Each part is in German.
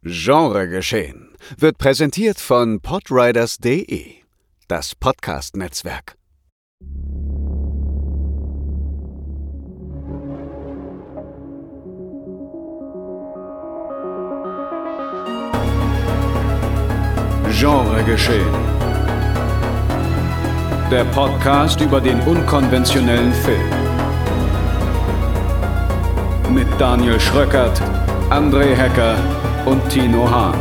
Genregeschehen wird präsentiert von podriders.de, das Podcast-Netzwerk. Genregeschehen. Der Podcast über den unkonventionellen Film. Mit Daniel Schröckert, André Hecker und Tino Hahn.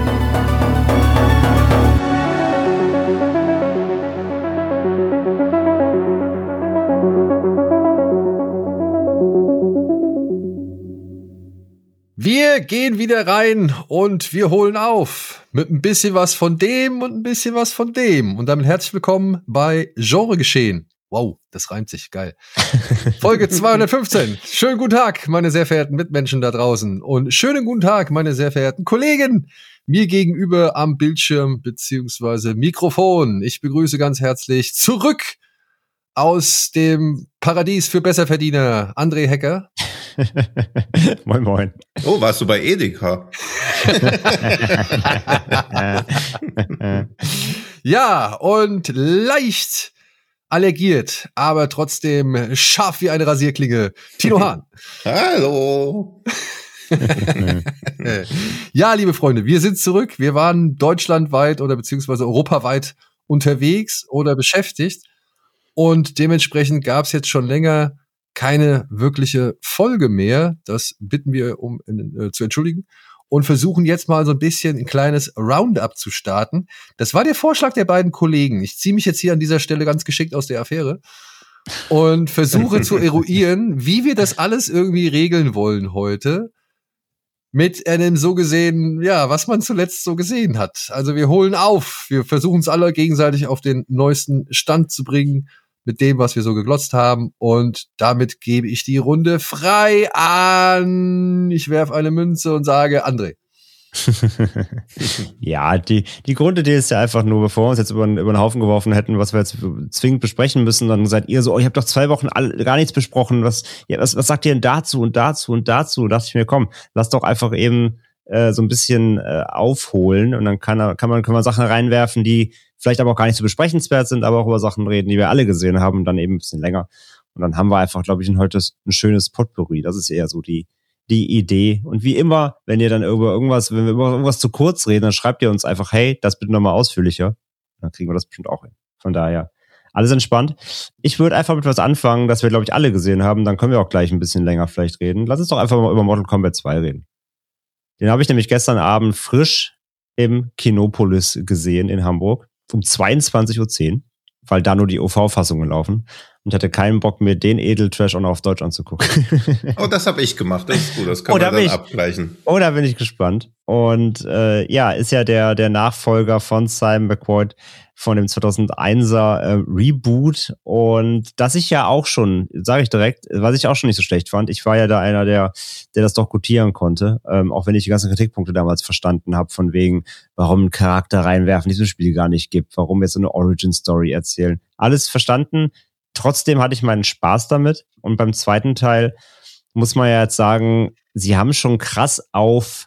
Wir gehen wieder rein und wir holen auf mit ein bisschen was von dem und ein bisschen was von dem. Und damit herzlich willkommen bei Genregeschehen. Wow, das reimt sich, geil. Folge 215. Schönen guten Tag, meine sehr verehrten Mitmenschen da draußen. Und schönen guten Tag, meine sehr verehrten Kollegen. Mir gegenüber am Bildschirm beziehungsweise Mikrofon. Ich begrüße ganz herzlich zurück aus dem Paradies für Besserverdiener, André Hecker. Moin, moin. Oh, warst du bei Edeka? Ja, und leicht allergiert, aber trotzdem scharf wie eine Rasierklinge. Tino Hahn. Hallo. Ja, liebe Freunde, wir sind zurück. Wir waren deutschlandweit oder beziehungsweise europaweit unterwegs oder beschäftigt. Und dementsprechend gab es jetzt schon länger keine wirkliche Folge mehr. Das bitten wir zu entschuldigen. Und versuchen jetzt mal so ein bisschen ein kleines Roundup zu starten. Das war der Vorschlag der beiden Kollegen. Ich ziehe mich jetzt hier an dieser Stelle ganz geschickt aus der Affäre und versuche zu eruieren, wie wir das alles irgendwie regeln wollen heute. Mit einem so gesehen, ja, was man zuletzt so gesehen hat. Also wir holen auf. Wir versuchen es alle gegenseitig auf den neuesten Stand zu bringen mit dem, was wir so geglotzt haben. Und damit gebe ich die Runde frei an. Ich werfe eine Münze und sage, André. Ja, die Grundidee ist ja einfach nur, bevor wir uns jetzt über den Haufen geworfen hätten, was wir jetzt zwingend besprechen müssen, dann seid ihr so, ich habe doch 2 Wochen gar nichts besprochen. Was sagt ihr denn dazu und dazu und dazu? Da dachte ich mir, komm, lass doch einfach eben so ein bisschen aufholen und dann können wir Sachen reinwerfen, die vielleicht aber auch gar nicht so besprechenswert sind, aber auch über Sachen reden, die wir alle gesehen haben und dann eben ein bisschen länger. Und dann haben wir einfach, glaube ich, heute ein schönes Potpourri. Das ist eher so die Idee. Und wie immer, wenn wir über irgendwas zu kurz reden, dann schreibt ihr uns einfach, hey, das bitte nochmal ausführlicher. Dann kriegen wir das bestimmt auch hin. Von daher, alles entspannt. Ich würde einfach mit was anfangen, das wir, glaube ich, alle gesehen haben. Dann können wir auch gleich ein bisschen länger vielleicht reden. Lass uns doch einfach mal über Mortal Kombat 2 reden. Den habe ich nämlich gestern Abend frisch im Kinopolis gesehen in Hamburg. Um 22:10 Uhr, weil da nur die OV-Fassungen laufen. Und hatte keinen Bock mehr, den Edeltrash auch noch auf Deutsch anzugucken. Oh, das habe ich gemacht. Das ist gut. Das kann man dann abgleichen. Oh, da bin ich gespannt. Und ist ja der Nachfolger von Simon McQuoid von dem 2001er Reboot. Und das ich ja auch schon, sage ich direkt, was ich auch schon nicht so schlecht fand. Ich war ja da einer, der das doch gutieren konnte. Auch wenn ich die ganzen Kritikpunkte damals verstanden habe, von wegen, warum einen Charakter reinwerfen, die es im Spiel gar nicht gibt. Warum jetzt so eine Origin-Story erzählen. Alles verstanden. Trotzdem hatte ich meinen Spaß damit. Und beim zweiten Teil muss man ja jetzt sagen, sie haben schon krass auf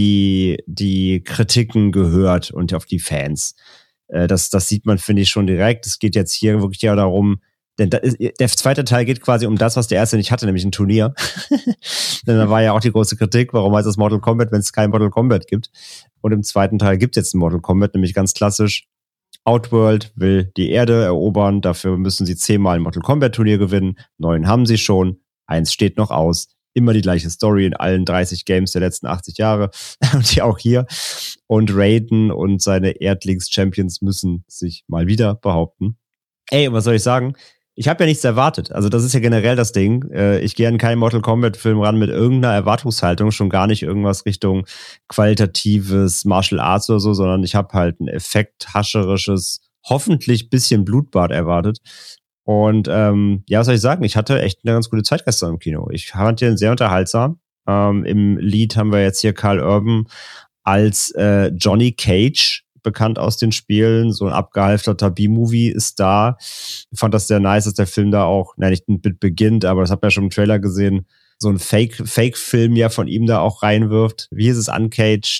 die Kritiken gehört und auf die Fans. Das sieht man, finde ich, schon direkt. Es geht jetzt hier wirklich ja darum, denn der zweite Teil geht quasi um das, was der erste nicht hatte, nämlich ein Turnier. Denn da war ja auch die große Kritik, warum heißt das Mortal Kombat, wenn es kein Mortal Kombat gibt. Und im zweiten Teil gibt es jetzt ein Mortal Kombat, nämlich ganz klassisch. Outworld will die Erde erobern, dafür müssen sie 10-mal ein Mortal Kombat Turnier gewinnen. 9 haben sie schon, 1 steht noch aus. Immer die gleiche Story in allen 30 Games der letzten 80 Jahre. Und die auch hier. Und Raiden und seine Erdlings-Champions müssen sich mal wieder behaupten. Ey, was soll ich sagen? Ich habe ja nichts erwartet. Also das ist ja generell das Ding. Ich gehe an keinen Mortal Kombat-Film ran mit irgendeiner Erwartungshaltung, schon gar nicht irgendwas Richtung qualitatives Martial Arts oder so, sondern ich habe halt ein effekthascherisches, hoffentlich bisschen Blutbad erwartet. Und was soll ich sagen? Ich hatte echt eine ganz gute Zeit gestern im Kino. Ich fand den sehr unterhaltsam. Im Lied haben wir jetzt hier Karl Urban als Johnny Cage, bekannt aus den Spielen, so ein abgehalfterter B-Movie ist da. Ich fand das sehr nice, dass der Film da auch, nicht mit beginnt, aber das hat man ja schon im Trailer gesehen, so ein Fake-Film ja von ihm da auch reinwirft. Wie hieß es? Uncaged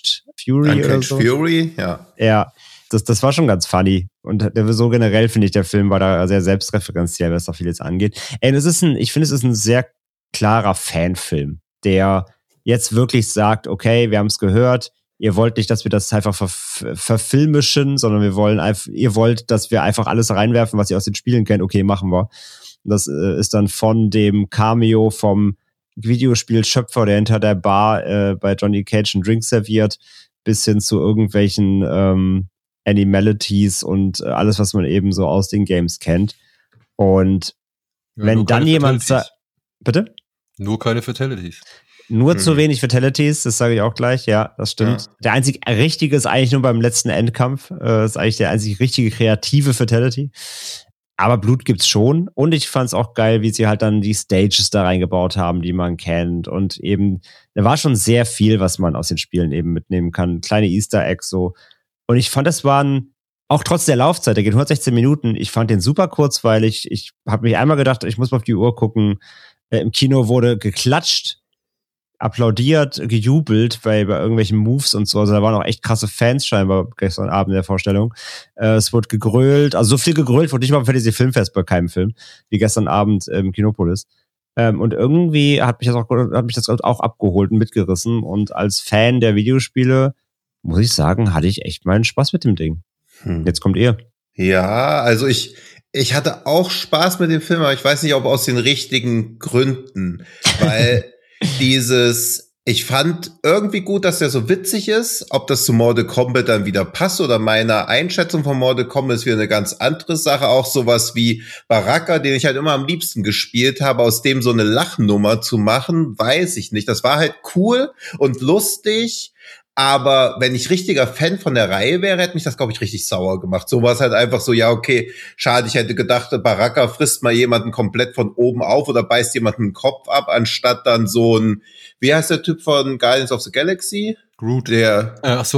Fury oder so. Fury, ja. Ja, das war schon ganz funny. Und so generell finde ich, der Film war da sehr selbstreferenziell, was da vieles angeht. Ich finde, es ist ein sehr klarer Fanfilm, der jetzt wirklich sagt, okay, wir haben es gehört, ihr wollt nicht, dass wir das einfach verfilmischen, sondern ihr wollt, dass wir einfach alles reinwerfen, was ihr aus den Spielen kennt. Okay, machen wir. Und das ist dann von dem Cameo vom Videospielschöpfer, der hinter der Bar bei Johnny Cage einen Drink serviert, bis hin zu irgendwelchen Animalities und alles, was man eben so aus den Games kennt. Und ja, wenn dann jemand sagt, bitte? Nur keine Fatalities. Nur zu wenig Fatalities, das sage ich auch gleich, ja, das stimmt. Ja. Der einzige richtige ist eigentlich nur beim letzten Endkampf, ist eigentlich der einzige richtige kreative Fatality. Aber Blut gibt's schon. Und ich fand's auch geil, wie sie halt dann die Stages da reingebaut haben, die man kennt. Und eben, da war schon sehr viel, was man aus den Spielen eben mitnehmen kann. Kleine Easter Eggs so. Und ich fand, das waren, auch trotz der Laufzeit, der geht 116 Minuten, ich fand den super kurzweilig. Ich habe mich einmal gedacht, ich muss mal auf die Uhr gucken. Im Kino wurde geklatscht, applaudiert, gejubelt bei irgendwelchen Moves und so. Also da waren auch echt krasse Fans scheinbar gestern Abend in der Vorstellung. Es wurde gegrölt, also so viel gegrölt wurde nicht mal für diese Filmfest bei keinem Film, wie gestern Abend im Kinopolis. Und irgendwie hat mich das auch abgeholt und mitgerissen. Und als Fan der Videospiele, muss ich sagen, hatte ich echt meinen Spaß mit dem Ding. Jetzt kommt ihr. Ja, also ich hatte auch Spaß mit dem Film, aber ich weiß nicht, ob aus den richtigen Gründen, weil ich fand irgendwie gut, dass der so witzig ist. Ob das zu Mortal Kombat dann wieder passt oder meiner Einschätzung von Mortal Kombat ist wieder eine ganz andere Sache. Auch sowas wie Baraka, den ich halt immer am liebsten gespielt habe, aus dem so eine Lachnummer zu machen, weiß ich nicht. Das war halt cool und lustig. Aber wenn ich richtiger Fan von der Reihe wäre, hätte mich das, glaube ich, richtig sauer gemacht. So war es halt einfach so, ja, okay, schade, ich hätte gedacht, Baraka frisst mal jemanden komplett von oben auf oder beißt jemanden den Kopf ab, anstatt dann so ein, wie heißt der Typ von Guardians of the Galaxy? Groot. Der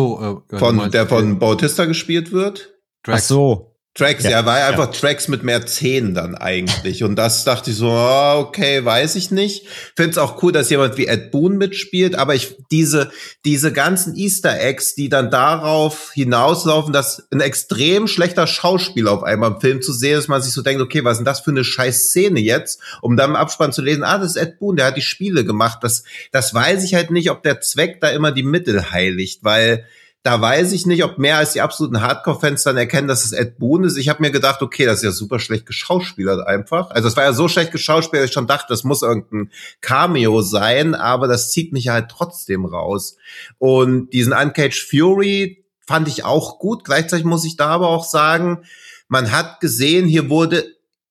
von Bautista gespielt wird. Drax. Ach so. Drax, ja, war ja einfach Drax mit mehr Zähnen dann eigentlich. Und das dachte ich so, okay, weiß ich nicht. Find's auch cool, dass jemand wie Ed Boon mitspielt, aber diese ganzen Easter Eggs, die dann darauf hinauslaufen, dass ein extrem schlechter Schauspieler auf einmal im Film zu sehen ist, man sich so denkt, okay, was ist denn das für eine scheiß Szene jetzt? Um dann im Abspann zu lesen, das ist Ed Boon, der hat die Spiele gemacht. Das weiß ich halt nicht, ob der Zweck da immer die Mittel heiligt, weil da weiß ich nicht, ob mehr als die absoluten Hardcore-Fans dann erkennen, dass es Ed Boon ist. Ich habe mir gedacht, okay, das ist ja super schlecht geschauspielert einfach. Also es war ja so schlecht geschauspielert, dass ich schon dachte, das muss irgendein Cameo sein, aber das zieht mich ja halt trotzdem raus. Und diesen Uncaged Fury fand ich auch gut. Gleichzeitig muss ich da aber auch sagen, man hat gesehen, hier wurde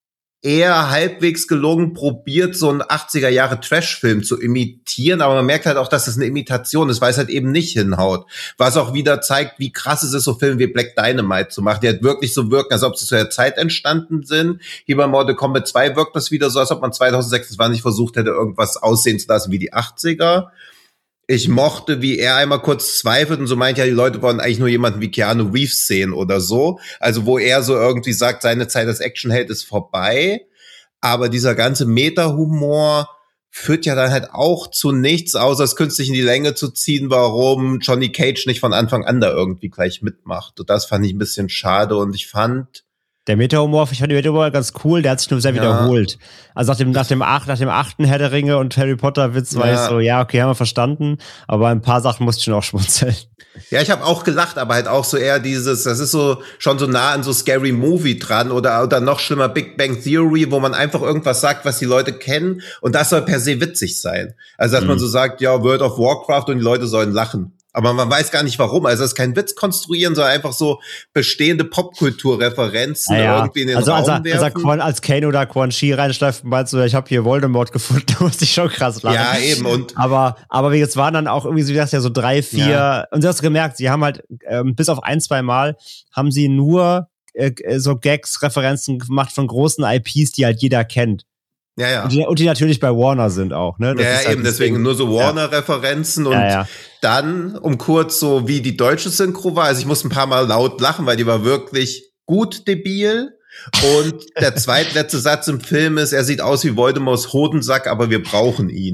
eher halbwegs gelungen probiert, so einen 80er-Jahre-Trash-Film zu imitieren, aber man merkt halt auch, dass das eine Imitation ist, weil es halt eben nicht hinhaut. Was auch wieder zeigt, wie krass es ist, so Filme wie Black Dynamite zu machen, die halt wirklich so wirken, als ob sie zu der Zeit entstanden sind. Hier bei Mortal Kombat 2 wirkt das wieder so, als ob man 2026 versucht hätte, irgendwas aussehen zu lassen wie die 80er. Ich mochte, wie er einmal kurz zweifelt und so meint, ja, die Leute wollen eigentlich nur jemanden wie Keanu Reeves sehen oder so. Also wo er so irgendwie sagt, seine Zeit als Actionheld ist vorbei. Aber dieser ganze Meta-Humor führt ja dann halt auch zu nichts, außer es künstlich in die Länge zu ziehen, warum Johnny Cage nicht von Anfang an da irgendwie gleich mitmacht. Und das fand ich ein bisschen schade und ich fand der Meta-Humor, ich fand den Meta-Humor ganz cool, der hat sich nur sehr wiederholt. Also nach dem 8. Herr der Ringe und Harry Potter-Witz war ich so, ja, okay, haben wir verstanden, aber ein paar Sachen musste ich schon auch schmunzeln. Ja, ich habe auch gelacht, aber halt auch so eher das ist so schon so nah an so Scary Movie dran oder noch schlimmer Big Bang Theory, wo man einfach irgendwas sagt, was die Leute kennen und das soll per se witzig sein. Also dass man so sagt, ja, World of Warcraft und die Leute sollen lachen. Aber man weiß gar nicht warum. Also es ist kein Witz konstruieren, sondern einfach so bestehende Popkulturreferenzen irgendwie in den Raum werfen. Als Kano da Quan Chi reinschleift, meinst du, ich habe hier Voldemort gefunden, da musste ich schon krass lachen. Ja, eben. Aber wie jetzt waren dann auch irgendwie, wie gesagt, ja so 3, 4. Ja. Und du hast gemerkt, sie haben halt bis auf 1, 2 Mal haben sie nur so Gags, Referenzen gemacht von großen IPs, die halt jeder kennt. Ja. Und die natürlich bei Warner sind auch, ne? Das ist halt eben, deswegen nur so Warner-Referenzen und dann, um kurz so wie die deutsche Synchro war, also ich musste ein paar Mal laut lachen, weil die war wirklich gut debil. Und der zweitletzte Satz im Film ist, er sieht aus wie Voldemorts Hodensack, aber wir brauchen ihn.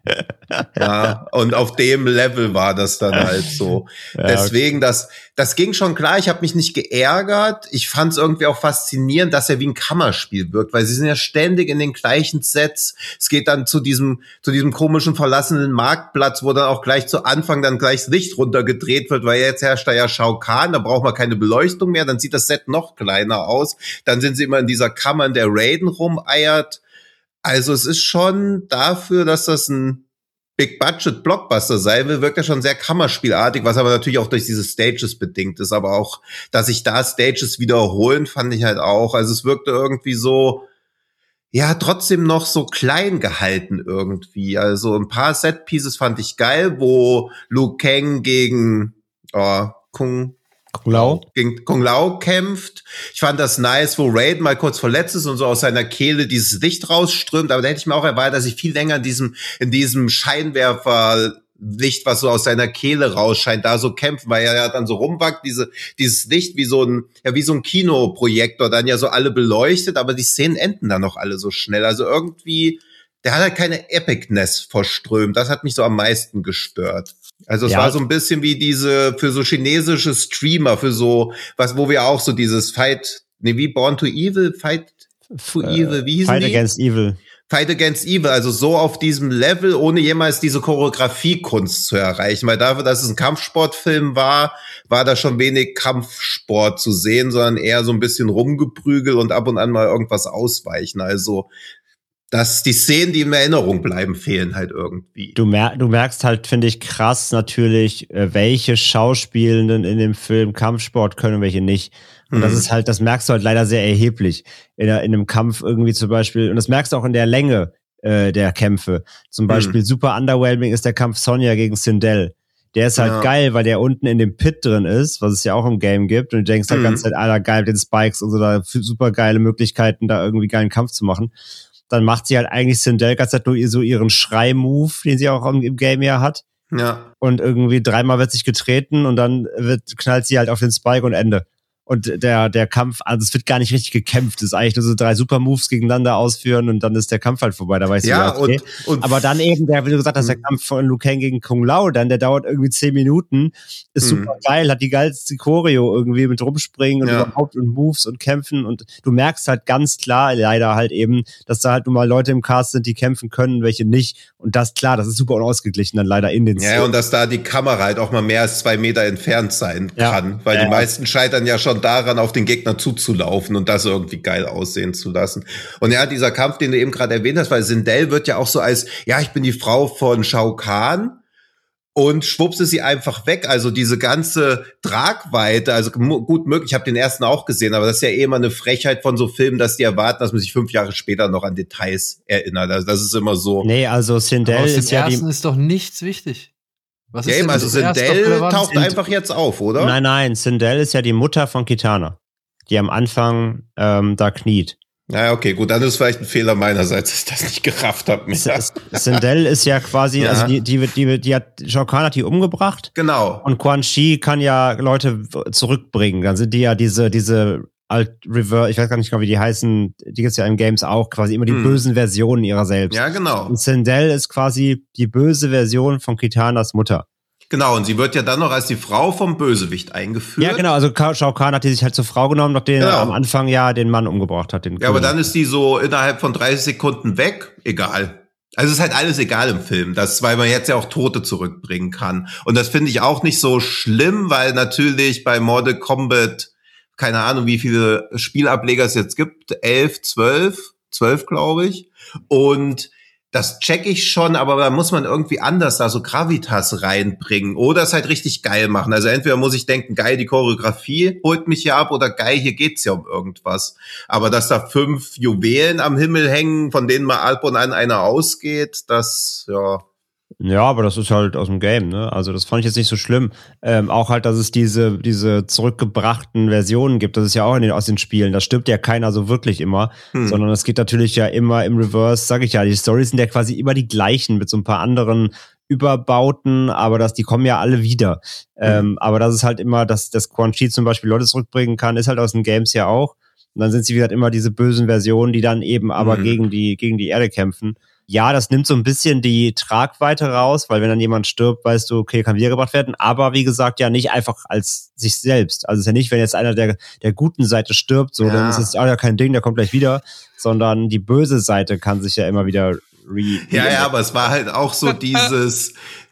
Ja, und auf dem Level war das dann halt so. Ja, Deswegen, das ging schon klar. Ich habe mich nicht geärgert. Ich fand es irgendwie auch faszinierend, dass er wie ein Kammerspiel wirkt, weil sie sind ja ständig in den gleichen Sets. Es geht dann zu diesem komischen verlassenen Marktplatz, wo dann auch gleich zu Anfang dann gleich das Licht runtergedreht wird, weil jetzt herrscht da ja Shao Kahn, da braucht man keine Beleuchtung mehr, dann sieht das Set noch kleiner aus. Dann sind sie immer in dieser Kammer, in der Raiden rumeiert. Also es ist schon dafür, dass das ein Big-Budget-Blockbuster sein will, wirkt ja schon sehr kammerspielartig, was aber natürlich auch durch diese Stages bedingt ist. Aber auch, dass sich da Stages wiederholen, fand ich halt auch. Also es wirkte irgendwie so, ja, trotzdem noch so klein gehalten irgendwie. Also ein paar Set-Pieces fand ich geil, wo Liu Kang gegen Kung Lao kämpft. Ich fand das nice, wo Raiden mal kurz verletzt ist und so aus seiner Kehle dieses Licht rausströmt. Aber da hätte ich mir auch erwartet, dass ich viel länger in diesem Scheinwerferlicht, was so aus seiner Kehle rausscheint, da so kämpfen, weil er ja dann so rumwackt, dieses Licht wie so ein Kinoprojektor dann ja so alle beleuchtet, aber die Szenen enden dann noch alle so schnell. Also irgendwie, der hat halt keine Epicness verströmt. Das hat mich so am meisten gestört. Also es war so ein bisschen wie für so chinesische Streamer, für so, wo wir auch so dieses wie Born to Evil, Fight to Evil, wie hießen die? Fight Against Evil, also so auf diesem Level, ohne jemals diese Choreografiekunst zu erreichen. Weil dafür, dass es ein Kampfsportfilm war da schon wenig Kampfsport zu sehen, sondern eher so ein bisschen Rumgeprügel und ab und an mal irgendwas ausweichen. Also dass die Szenen, die in Erinnerung bleiben, fehlen halt irgendwie. Du merkst halt, finde ich, krass natürlich, welche Schauspielenden in dem Film Kampfsport können und welche nicht. Und das ist halt, das merkst du halt leider sehr erheblich in einem Kampf irgendwie zum Beispiel. Und das merkst du auch in der Länge der Kämpfe. Zum Beispiel super underwhelming ist der Kampf Sonja gegen Sindel. Der ist halt geil, weil der unten in dem Pit drin ist, was es ja auch im Game gibt. Und du denkst halt ganz Zeit, geil, mit den Spikes und so, da super geile Möglichkeiten, da irgendwie geilen Kampf zu machen. Dann macht sie halt eigentlich Sindel ganz halt nur so ihren Schrei-Move, den sie auch im Game ja hat. Ja. Und irgendwie 3-mal wird sich getreten und dann knallt sie halt auf den Spike und Ende. Und der Kampf, also es wird gar nicht richtig gekämpft. Es ist eigentlich nur so 3 Super-Moves gegeneinander ausführen und dann ist der Kampf halt vorbei. Da weißt du ja, okay. Und aber dann eben, wie du gesagt hast, der Kampf von Liu Kang gegen Kung Lao, der dauert irgendwie 10 Minuten, ist super geil, hat die geilste Choreo irgendwie mit rumspringen und überhaupt und Moves und kämpfen und du merkst halt ganz klar, leider halt eben, dass da halt nun mal Leute im Cast sind, die kämpfen können, welche nicht. Und das ist super unausgeglichen dann leider in den Szenen. Ja, und dass da die Kamera halt auch mal mehr als 2 Meter entfernt sein kann, weil die meisten scheitern ja schon daran, auf den Gegner zuzulaufen und das irgendwie geil aussehen zu lassen. Und ja, dieser Kampf, den du eben gerade erwähnt hast, weil Sindel wird ja auch so als, ich bin die Frau von Shao Kahn und schwupps ist sie einfach weg. Also diese ganze Tragweite, also gut möglich, ich habe den ersten auch gesehen, aber das ist ja immer eine Frechheit von so Filmen, dass die erwarten, dass man sich 5 Jahre später noch an Details erinnert. Also das ist immer so. Nee, also Sindel ist ja die... ist doch nichts wichtig. Was ist eben, also Sindel taucht einfach jetzt auf, oder? Nein, Sindel ist ja die Mutter von Kitana, die am Anfang da kniet. Ja, okay, gut, dann ist vielleicht ein Fehler meinerseits, dass ich das nicht gerafft habe. Sindel ist ja quasi, also die hat, Shao Kahn hat die umgebracht. Genau. Und Quan Chi kann ja Leute zurückbringen. Dann sind die ja diese Reverse, ich weiß gar nicht genau, wie die heißen, die gibt's ja in Games auch, quasi immer die bösen Versionen ihrer selbst. Ja, genau. Und Sindel ist quasi die böse Version von Kitanas Mutter. Genau, und sie wird ja dann noch als die Frau vom Bösewicht eingeführt. Ja, genau, also Shao Kahn hat die sich halt zur Frau genommen, nachdem er am Anfang den Mann umgebracht hat. Ja, aber dann ist die so innerhalb von 30 Sekunden weg. Egal. Also es ist halt alles egal im Film, weil man jetzt ja auch Tote zurückbringen kann. Und das finde ich auch nicht so schlimm, weil natürlich bei Mortal Kombat, keine Ahnung, wie viele Spielableger es jetzt gibt, 11, 12, glaube ich. Und das check ich schon, aber da muss man irgendwie anders da so Gravitas reinbringen oder es halt richtig geil machen. Also entweder muss ich denken, geil, die Choreografie holt mich hier ab oder geil, hier geht's ja um irgendwas. Aber dass da 5 Juwelen am Himmel hängen, von denen mal ab und an einer ausgeht, das, ja. Ja, aber das ist halt aus dem Game, ne? Also das fand ich jetzt nicht so schlimm. Auch halt, dass es diese zurückgebrachten Versionen gibt. Das ist ja auch aus den Spielen. Da stirbt ja keiner so wirklich immer, sondern es geht natürlich ja immer im Reverse, sag ich ja. Die Storys sind ja quasi immer die gleichen mit so ein paar anderen Überbauten, aber die kommen ja alle wieder. Aber das ist halt immer, dass Quan Chi zum Beispiel Leute zurückbringen kann, ist halt aus den Games ja auch. Und dann sind sie, wie gesagt, immer diese bösen Versionen, die dann eben aber gegen die Erde kämpfen. ja, das nimmt so ein bisschen die Tragweite raus, weil wenn dann jemand stirbt, weißt du, okay, kann wiedergebracht werden. Aber wie gesagt, ja nicht einfach als sich selbst. Also es ist ja nicht, wenn jetzt einer der guten Seite stirbt, so, dann ist es ja kein Ding, der kommt gleich wieder, sondern die böse Seite kann sich ja immer wieder Ja, aber es war halt auch so dieses,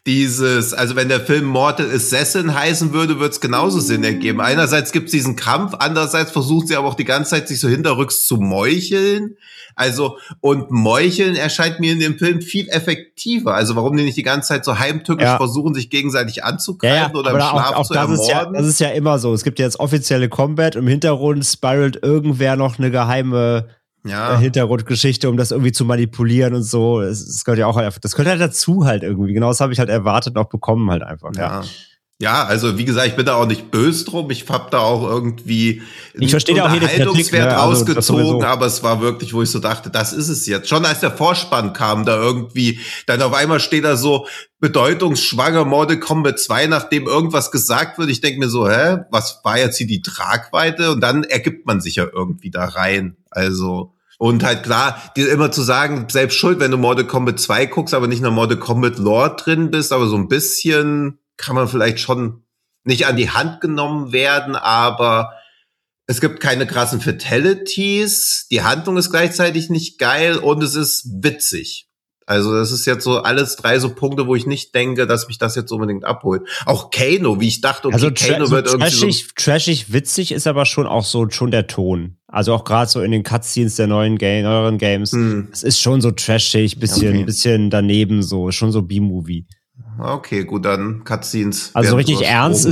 also wenn der Film Mortal Assassin heißen würde, würde es genauso Sinn ergeben. Einerseits gibt es diesen Kampf, andererseits versucht sie aber auch die ganze Zeit, sich so hinterrücks zu meucheln. Also, und Meucheln erscheint mir in dem Film viel effektiver. Also, warum die nicht die ganze Zeit so heimtückisch versuchen, sich gegenseitig anzugreifen oder im Schlaf zu ermorden? Das ist ja immer so. Es gibt jetzt offizielle Combat, im Hintergrund spiralt irgendwer noch eine geheime Hintergrundgeschichte, um das irgendwie zu manipulieren und so. Das gehört ja auch halt, das gehört halt dazu halt irgendwie. Genau das habe ich halt erwartet und auch bekommen halt einfach. Ja, also wie gesagt, ich bin da auch nicht böse drum. Ich habe da auch irgendwie einen Unterhaltungswert rausgezogen, aber es war wirklich, wo ich so dachte, das ist es jetzt. Schon als der Vorspann kam, da irgendwie, dann auf einmal steht da so bedeutungsschwanger Mortal Kombat 2, nachdem irgendwas gesagt wird. Ich denke mir so, was war jetzt hier die Tragweite? Und dann ergibt man sich ja irgendwie da rein. Also und halt klar, dir immer zu sagen, selbst schuld, wenn du Mortal Kombat 2 guckst, aber nicht in der Mortal Kombat Lore drin bist, aber so ein bisschen kann man vielleicht schon nicht an die Hand genommen werden, aber es gibt keine krassen Fatalities, die Handlung ist gleichzeitig nicht geil und es ist witzig. Also das ist jetzt so alles 3 so Punkte, wo ich nicht denke, dass mich das jetzt unbedingt abholt. Auch Kano, wie ich dachte, okay, also Kano wird irgendwie trashig witzig ist aber schon auch so schon der Ton. Also auch gerade so in den Cutscenes der neueren Games. Es ist schon so trashig, bisschen daneben so, schon so B-Movie. Okay, gut, dann Cutscenes. Also so richtig ernst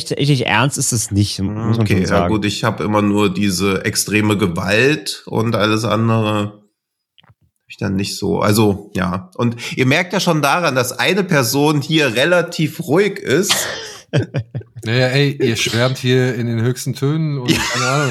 ist es nicht, muss man schon sagen. Ja gut, ich habe immer nur diese extreme Gewalt und alles andere ich dann nicht so. Also, ja. Und ihr merkt ja schon daran, dass eine Person hier relativ ruhig ist. Naja, ey, ihr schwärmt hier in den höchsten Tönen und keine Ahnung.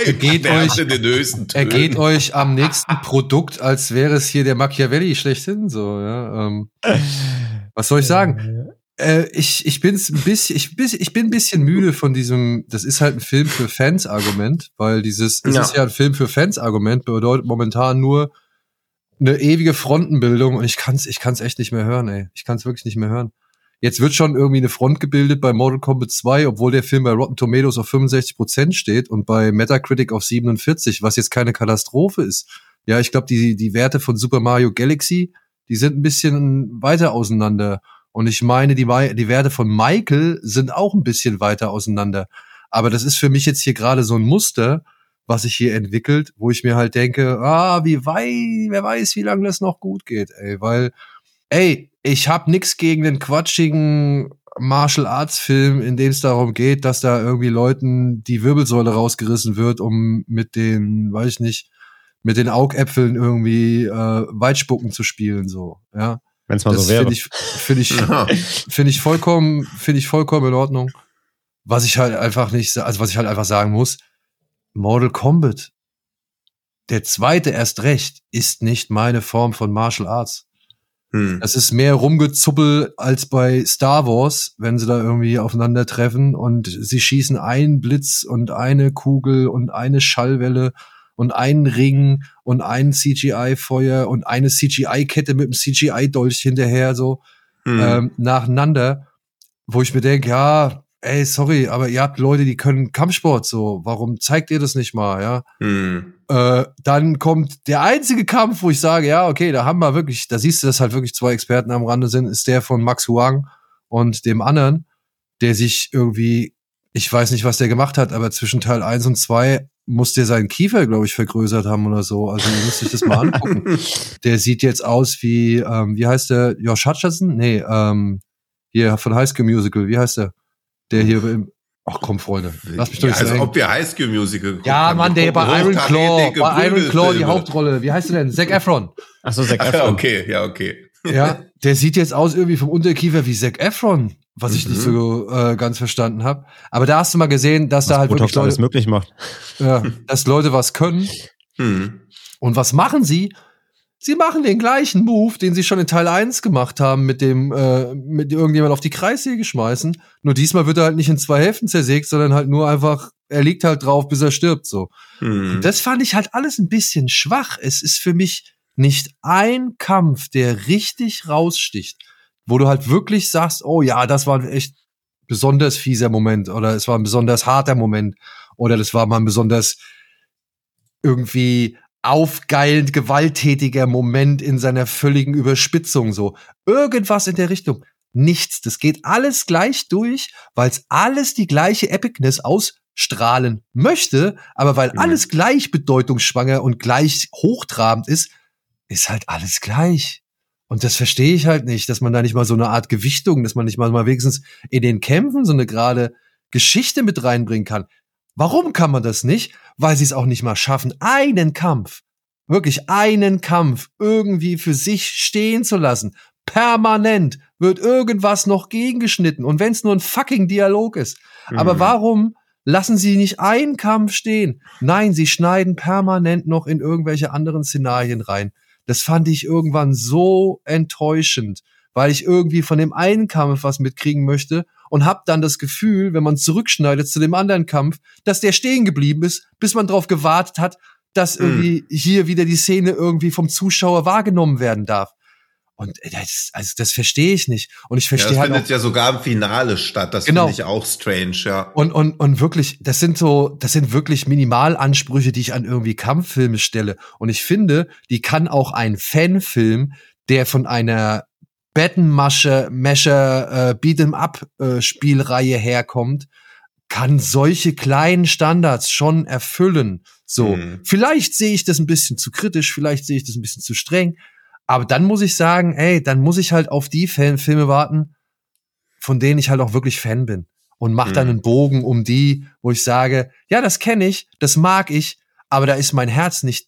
Er geht euch am nächsten Produkt, als wäre es hier der Machiavelli schlechthin, so, ja. Was soll ich sagen? Ich bin ein bisschen müde von diesem, das ist halt ein Film für Fans-Argument, weil es ist ja ein Film für Fans-Argument, bedeutet momentan nur eine ewige Frontenbildung und ich kann's echt nicht mehr hören, ey. Ich kann's wirklich nicht mehr hören. Jetzt wird schon irgendwie eine Front gebildet bei Mortal Kombat 2, obwohl der Film bei Rotten Tomatoes auf 65% steht und bei Metacritic auf 47, was jetzt keine Katastrophe ist. Ja, ich glaube, die Werte von Super Mario Galaxy, die sind ein bisschen weiter auseinander. Und ich meine, die Werte von Michael sind auch ein bisschen weiter auseinander. Aber das ist für mich jetzt hier gerade so ein Muster, was sich hier entwickelt, wo ich mir halt denke, wer weiß, wie lange das noch gut geht, ey. Weil, ich hab nix gegen den quatschigen Martial-Arts-Film, in dem es darum geht, dass da irgendwie Leuten die Wirbelsäule rausgerissen wird, um mit den, weiß ich nicht, mit den Augäpfeln irgendwie Weitspucken zu spielen, so, ja. Wenn's mal so wäre. Finde ich vollkommen in Ordnung. Was ich halt einfach sagen muss, Mortal Kombat, der zweite erst recht, ist nicht meine Form von Martial Arts. Das ist mehr Rumgezuppel als bei Star Wars, wenn sie da irgendwie aufeinandertreffen und sie schießen einen Blitz und eine Kugel und eine Schallwelle und einen Ring und ein CGI-Feuer und eine CGI-Kette mit einem CGI-Dolch hinterher, so nacheinander, wo ich mir denke, ja, ey, sorry, aber ihr habt Leute, die können Kampfsport, so, warum zeigt ihr das nicht mal, ja? Dann kommt der einzige Kampf, wo ich sage, ja, okay, da siehst du, dass halt wirklich 2 Experten am Rande sind, ist der von Max Huang und dem anderen, der sich irgendwie, ich weiß nicht, was der gemacht hat, aber zwischen Teil 1 und 2 muss der seinen Kiefer, glaube ich, vergrößert haben oder so. Also ihr müsst euch das mal angucken. Der sieht jetzt aus wie heißt der? Josh Hutcherson? Nee, hier von High School Musical, wie heißt der? Der hier ach komm, Freunde, lass mich doch nicht sagen. Also ob wir High School Musical geguckt haben. Ja, Mann, der bei Iron Claw die Hauptrolle. Wie heißt der denn? Zac Efron. Ach so, Zac Efron. Okay. Ja, der sieht jetzt aus irgendwie vom Unterkiefer wie Zac Efron, was ich nicht so ganz verstanden habe. Aber da hast du mal gesehen, dass da halt wirklich Leute alles möglich macht. Ja, dass Leute was können. Und was machen sie? Sie machen den gleichen Move, den sie schon in Teil 1 gemacht haben, mit irgendjemand auf die Kreissäge schmeißen. Nur diesmal wird er halt nicht in 2 Hälften zersägt, sondern halt nur einfach, er liegt halt drauf, bis er stirbt, so. Und das fand ich halt alles ein bisschen schwach. Es ist für mich nicht ein Kampf, der richtig raussticht, wo du halt wirklich sagst, oh ja, das war ein echt besonders fieser Moment oder es war ein besonders harter Moment oder das war mal ein besonders irgendwie aufgeilend gewalttätiger Moment in seiner völligen Überspitzung, so. Irgendwas in der Richtung. Nichts. Das geht alles gleich durch, weil es alles die gleiche Epicness ausstrahlen möchte, aber weil alles gleich bedeutungsschwanger und gleich hochtrabend ist halt alles gleich. Und das verstehe ich halt nicht, dass man da nicht mal so eine Art Gewichtung, dass man nicht mal wenigstens in den Kämpfen so eine gerade Geschichte mit reinbringen kann. Warum kann man das nicht? Weil sie es auch nicht mal schaffen, einen Kampf, wirklich einen Kampf irgendwie für sich stehen zu lassen. Permanent wird irgendwas noch gegengeschnitten und wenn es nur ein fucking Dialog ist. Aber warum lassen sie nicht einen Kampf stehen? Nein, sie schneiden permanent noch in irgendwelche anderen Szenarien rein. Das fand ich irgendwann so enttäuschend, weil ich irgendwie von dem einen Kampf was mitkriegen möchte und hab dann das Gefühl, wenn man zurückschneidet zu dem anderen Kampf, dass der stehen geblieben ist, bis man drauf gewartet hat, dass irgendwie hier wieder die Szene irgendwie vom Zuschauer wahrgenommen werden darf. Und das verstehe ich nicht. Und ich verstehe das halt findet auch, ja sogar im Finale statt. Das finde ich auch strange, ja. Und wirklich, das sind wirklich Minimalansprüche, die ich an irgendwie Kampffilme stelle. Und ich finde, die kann auch ein Fanfilm, der von einer Masher Beat'em-up-Spielreihe herkommt, kann solche kleinen Standards schon erfüllen. So, vielleicht sehe ich das ein bisschen zu kritisch, vielleicht sehe ich das ein bisschen zu streng, aber dann muss ich sagen, dann muss ich halt auf die Filme warten, von denen ich halt auch wirklich Fan bin und mach dann einen Bogen um die, wo ich sage, ja, das kenne ich, das mag ich, aber da ist mein Herz nicht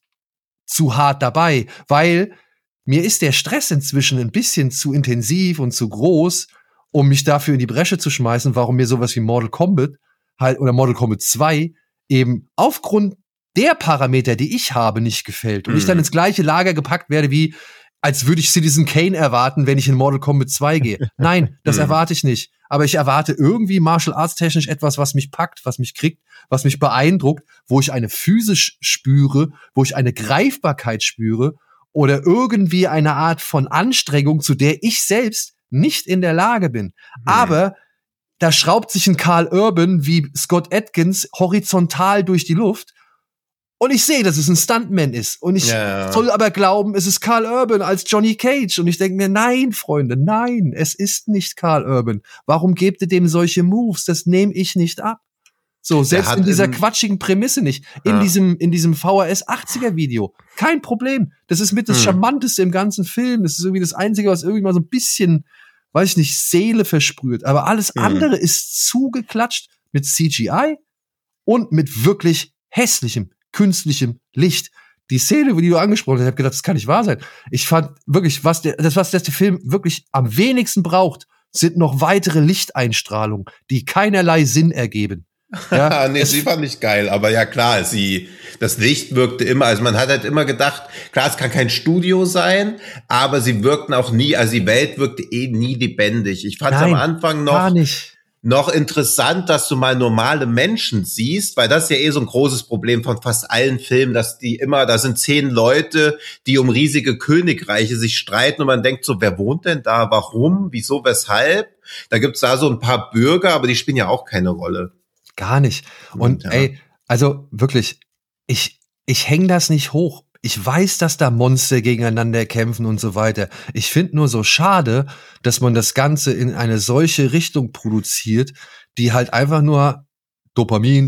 zu hart dabei, weil mir ist der Stress inzwischen ein bisschen zu intensiv und zu groß, um mich dafür in die Bresche zu schmeißen, warum mir sowas wie Mortal Kombat halt oder Mortal Kombat 2 eben aufgrund der Parameter, die ich habe, nicht gefällt. Und ich dann ins gleiche Lager gepackt werde, wie als würde ich Citizen Kane erwarten, wenn ich in Mortal Kombat 2 gehe. Nein, das erwarte ich nicht. Aber ich erwarte irgendwie Martial Arts technisch etwas, was mich packt, was mich kriegt, was mich beeindruckt, wo ich eine Physis spüre, wo ich eine Greifbarkeit spüre oder irgendwie eine Art von Anstrengung, zu der ich selbst nicht in der Lage bin. Aber da schraubt sich ein Karl Urban wie Scott Adkins horizontal durch die Luft und ich sehe, dass es ein Stuntman ist. Und ich soll aber glauben, es ist Karl Urban als Johnny Cage. Und ich denke mir, nein, Freunde, nein, es ist nicht Karl Urban. Warum gebt ihr dem solche Moves? Das nehme ich nicht ab. So, selbst in dieser quatschigen Prämisse nicht. In diesem VHS 80er Video. Kein Problem. Das ist mit das Charmanteste im ganzen Film. Das ist irgendwie das Einzige, was irgendwie mal so ein bisschen, weiß ich nicht, Seele versprüht. Aber alles andere ist zugeklatscht mit CGI und mit wirklich hässlichem, künstlichem Licht. Die Szene, die du angesprochen hast, ich habe gedacht, das kann nicht wahr sein. Ich fand wirklich, was der Film wirklich am wenigsten braucht, sind noch weitere Lichteinstrahlungen, die keinerlei Sinn ergeben. Ja, nee, sie fand ich geil, aber ja klar, das Licht wirkte immer, also man hat halt immer gedacht, klar, es kann kein Studio sein, aber sie wirkten auch nie, also die Welt wirkte nie lebendig. Ich fand es am Anfang noch interessant, dass du mal normale Menschen siehst, weil das ist ja so ein großes Problem von fast allen Filmen, dass da sind 10 Leute, die um riesige Königreiche sich streiten und man denkt so, wer wohnt denn da, warum, wieso, weshalb? Da gibt's da so ein paar Bürger, aber die spielen ja auch keine Rolle. Gar nicht. Und also wirklich, ich hänge das nicht hoch. Ich weiß, dass da Monster gegeneinander kämpfen und so weiter. Ich finde nur so schade, dass man das Ganze in eine solche Richtung produziert, die halt einfach nur Dopamin,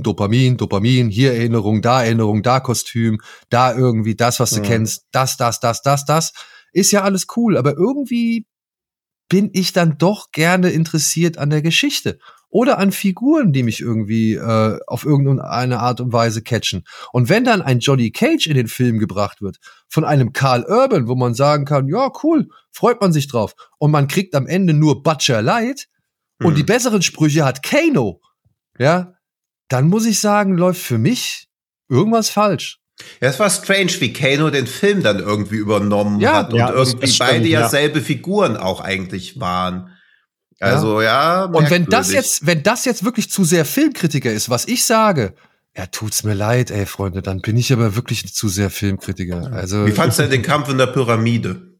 hier Erinnerung, da Kostüm, da irgendwie das, was du kennst, das. Ist ja alles cool, aber irgendwie bin ich dann doch gerne interessiert an der Geschichte. Oder an Figuren, die mich irgendwie auf irgendeine Art und Weise catchen. Und wenn dann ein Johnny Cage in den Film gebracht wird, von einem Karl Urban, wo man sagen kann, ja, cool, freut man sich drauf. Und man kriegt am Ende nur Butcher Light und die besseren Sprüche hat Kano, ja, dann muss ich sagen, läuft für mich irgendwas falsch. Ja, es war strange, wie Kano den Film dann irgendwie übernommen hat und irgendwie beide ja selbe Figuren auch eigentlich waren. Also und wenn das jetzt wirklich zu sehr Filmkritiker ist, was ich sage, Ja, tut's mir leid, ey, Freunde, dann bin ich aber wirklich zu sehr Filmkritiker. Also, Wie fandst du denn den Kampf in der Pyramide?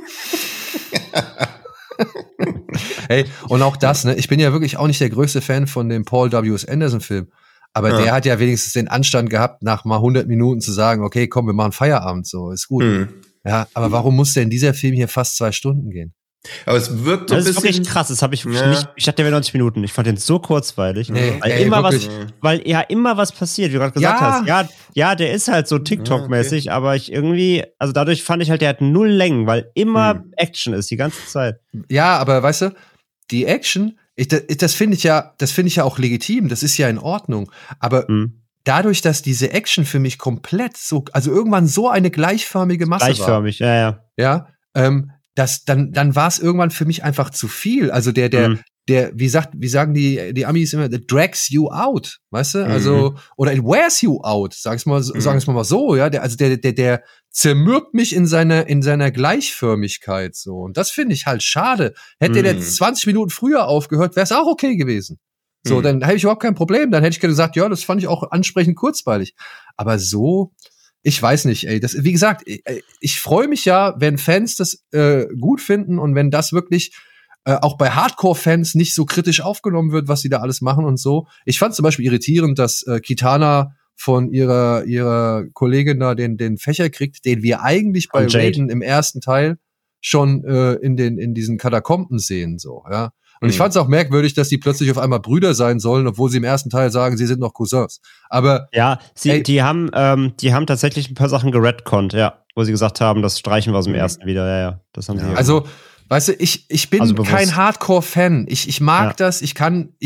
hey, und auch das, ne, ich bin ja wirklich auch nicht der größte Fan von dem Paul W.S. Anderson-Film, aber der hat ja wenigstens den Anstand gehabt, nach mal 100 Minuten zu sagen, okay, komm, wir machen Feierabend, so, ist gut. Ja, aber warum muss denn dieser Film hier fast 2 Stunden gehen? Aber es wirkt so ein Das ist bisschen wirklich krass, das habe ich wirklich nicht, ich dachte, der wäre 90 Minuten. Ich fand den so kurzweilig. Nee, weil immer was passiert, wie du gerade gesagt hast. Ja, der ist halt so TikTok-mäßig, aber dadurch fand ich halt, der hat 0 Längen, weil immer Action ist, die ganze Zeit. Ja, aber weißt du, die Action, das finde ich ja auch legitim, das ist ja in Ordnung, aber dadurch, dass diese Action für mich komplett so, also irgendwann so eine gleichförmige Masse Gleichförmig, war. Dann war es irgendwann für mich einfach zu viel. Also der, wie sagen die Amis immer, that drags you out, weißt du? Also, oder it wears you out, sagen wir mal so, ja. Der zermürbt mich in seiner Gleichförmigkeit, so. Und das finde ich halt schade. Hätte der 20 Minuten früher aufgehört, wäre es auch okay gewesen. So, dann hätte ich überhaupt kein Problem. Dann hätte ich gesagt, ja, das fand ich auch ansprechend kurzweilig. Aber so, ich weiß nicht, ey. Wie gesagt, ich freue mich ja, wenn Fans das gut finden und wenn das wirklich auch bei Hardcore-Fans nicht so kritisch aufgenommen wird, was sie da alles machen und so. Ich fand zum Beispiel irritierend, dass Kitana von ihrer Kollegin da den Fächer kriegt, den wir eigentlich bei Raiden im ersten Teil schon in diesen Katakomben sehen, so, ja. Und ich fand es auch merkwürdig, dass die plötzlich auf einmal Brüder sein sollen, obwohl sie im ersten Teil sagen, sie sind noch Cousins. Aber ja, die haben tatsächlich ein paar Sachen geredconnt, ja, wo sie gesagt haben, das streichen wir aus dem ersten wieder. Ja, das haben sie. Also, weißt du, ich bin kein Hardcore-Fan. Ich mag das. Ich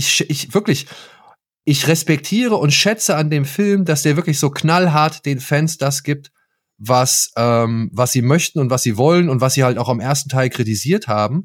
respektiere und schätze an dem Film, dass der wirklich so knallhart den Fans das gibt, was sie möchten und was sie wollen und was sie halt auch am ersten Teil kritisiert haben.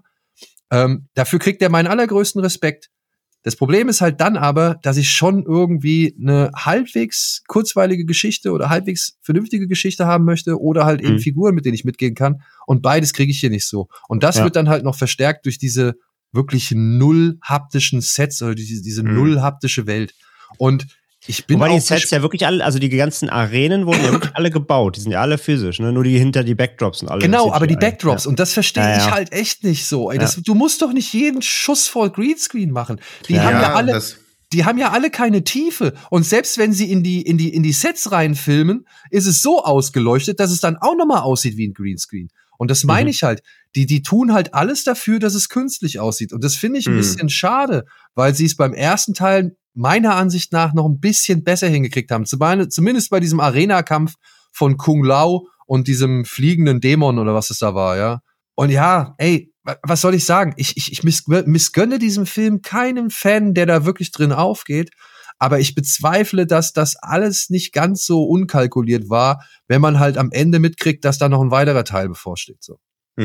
Dafür kriegt er meinen allergrößten Respekt. Das Problem ist halt dann aber, dass ich schon irgendwie eine halbwegs kurzweilige Geschichte oder halbwegs vernünftige Geschichte haben möchte oder halt eben Figuren, mit denen ich mitgehen kann. Und beides kriege ich hier nicht so. Und das wird dann halt noch verstärkt durch diese wirklich null haptischen Sets oder diese null haptische Welt. Und ich bin Wobei die Sets ja wirklich alle, also die ganzen Arenen wurden ja wirklich alle gebaut. Die sind ja alle physisch, ne? Nur die Backdrops und alle. Genau, aber die Backdrops, und das verstehe ich halt echt nicht so. Ey, du musst doch nicht jeden Schuss voll Greenscreen machen. Die haben ja alle keine Tiefe. Und selbst wenn sie in die Sets reinfilmen, ist es so ausgeleuchtet, dass es dann auch nochmal aussieht wie ein Greenscreen. Und das meine ich halt. Die tun halt alles dafür, dass es künstlich aussieht. Und das finde ich ein bisschen schade, weil sie es beim ersten Teil meiner Ansicht nach noch ein bisschen besser hingekriegt haben. Zumindest bei diesem Arena-Kampf von Kung Lao und diesem fliegenden Dämon oder was es da war, ja. Und ja, ey, was soll ich sagen? Ich missgönne diesem Film keinen Fan, der da wirklich drin aufgeht. Aber ich bezweifle, dass das alles nicht ganz so unkalkuliert war, wenn man halt am Ende mitkriegt, dass da noch ein weiterer Teil bevorsteht, so.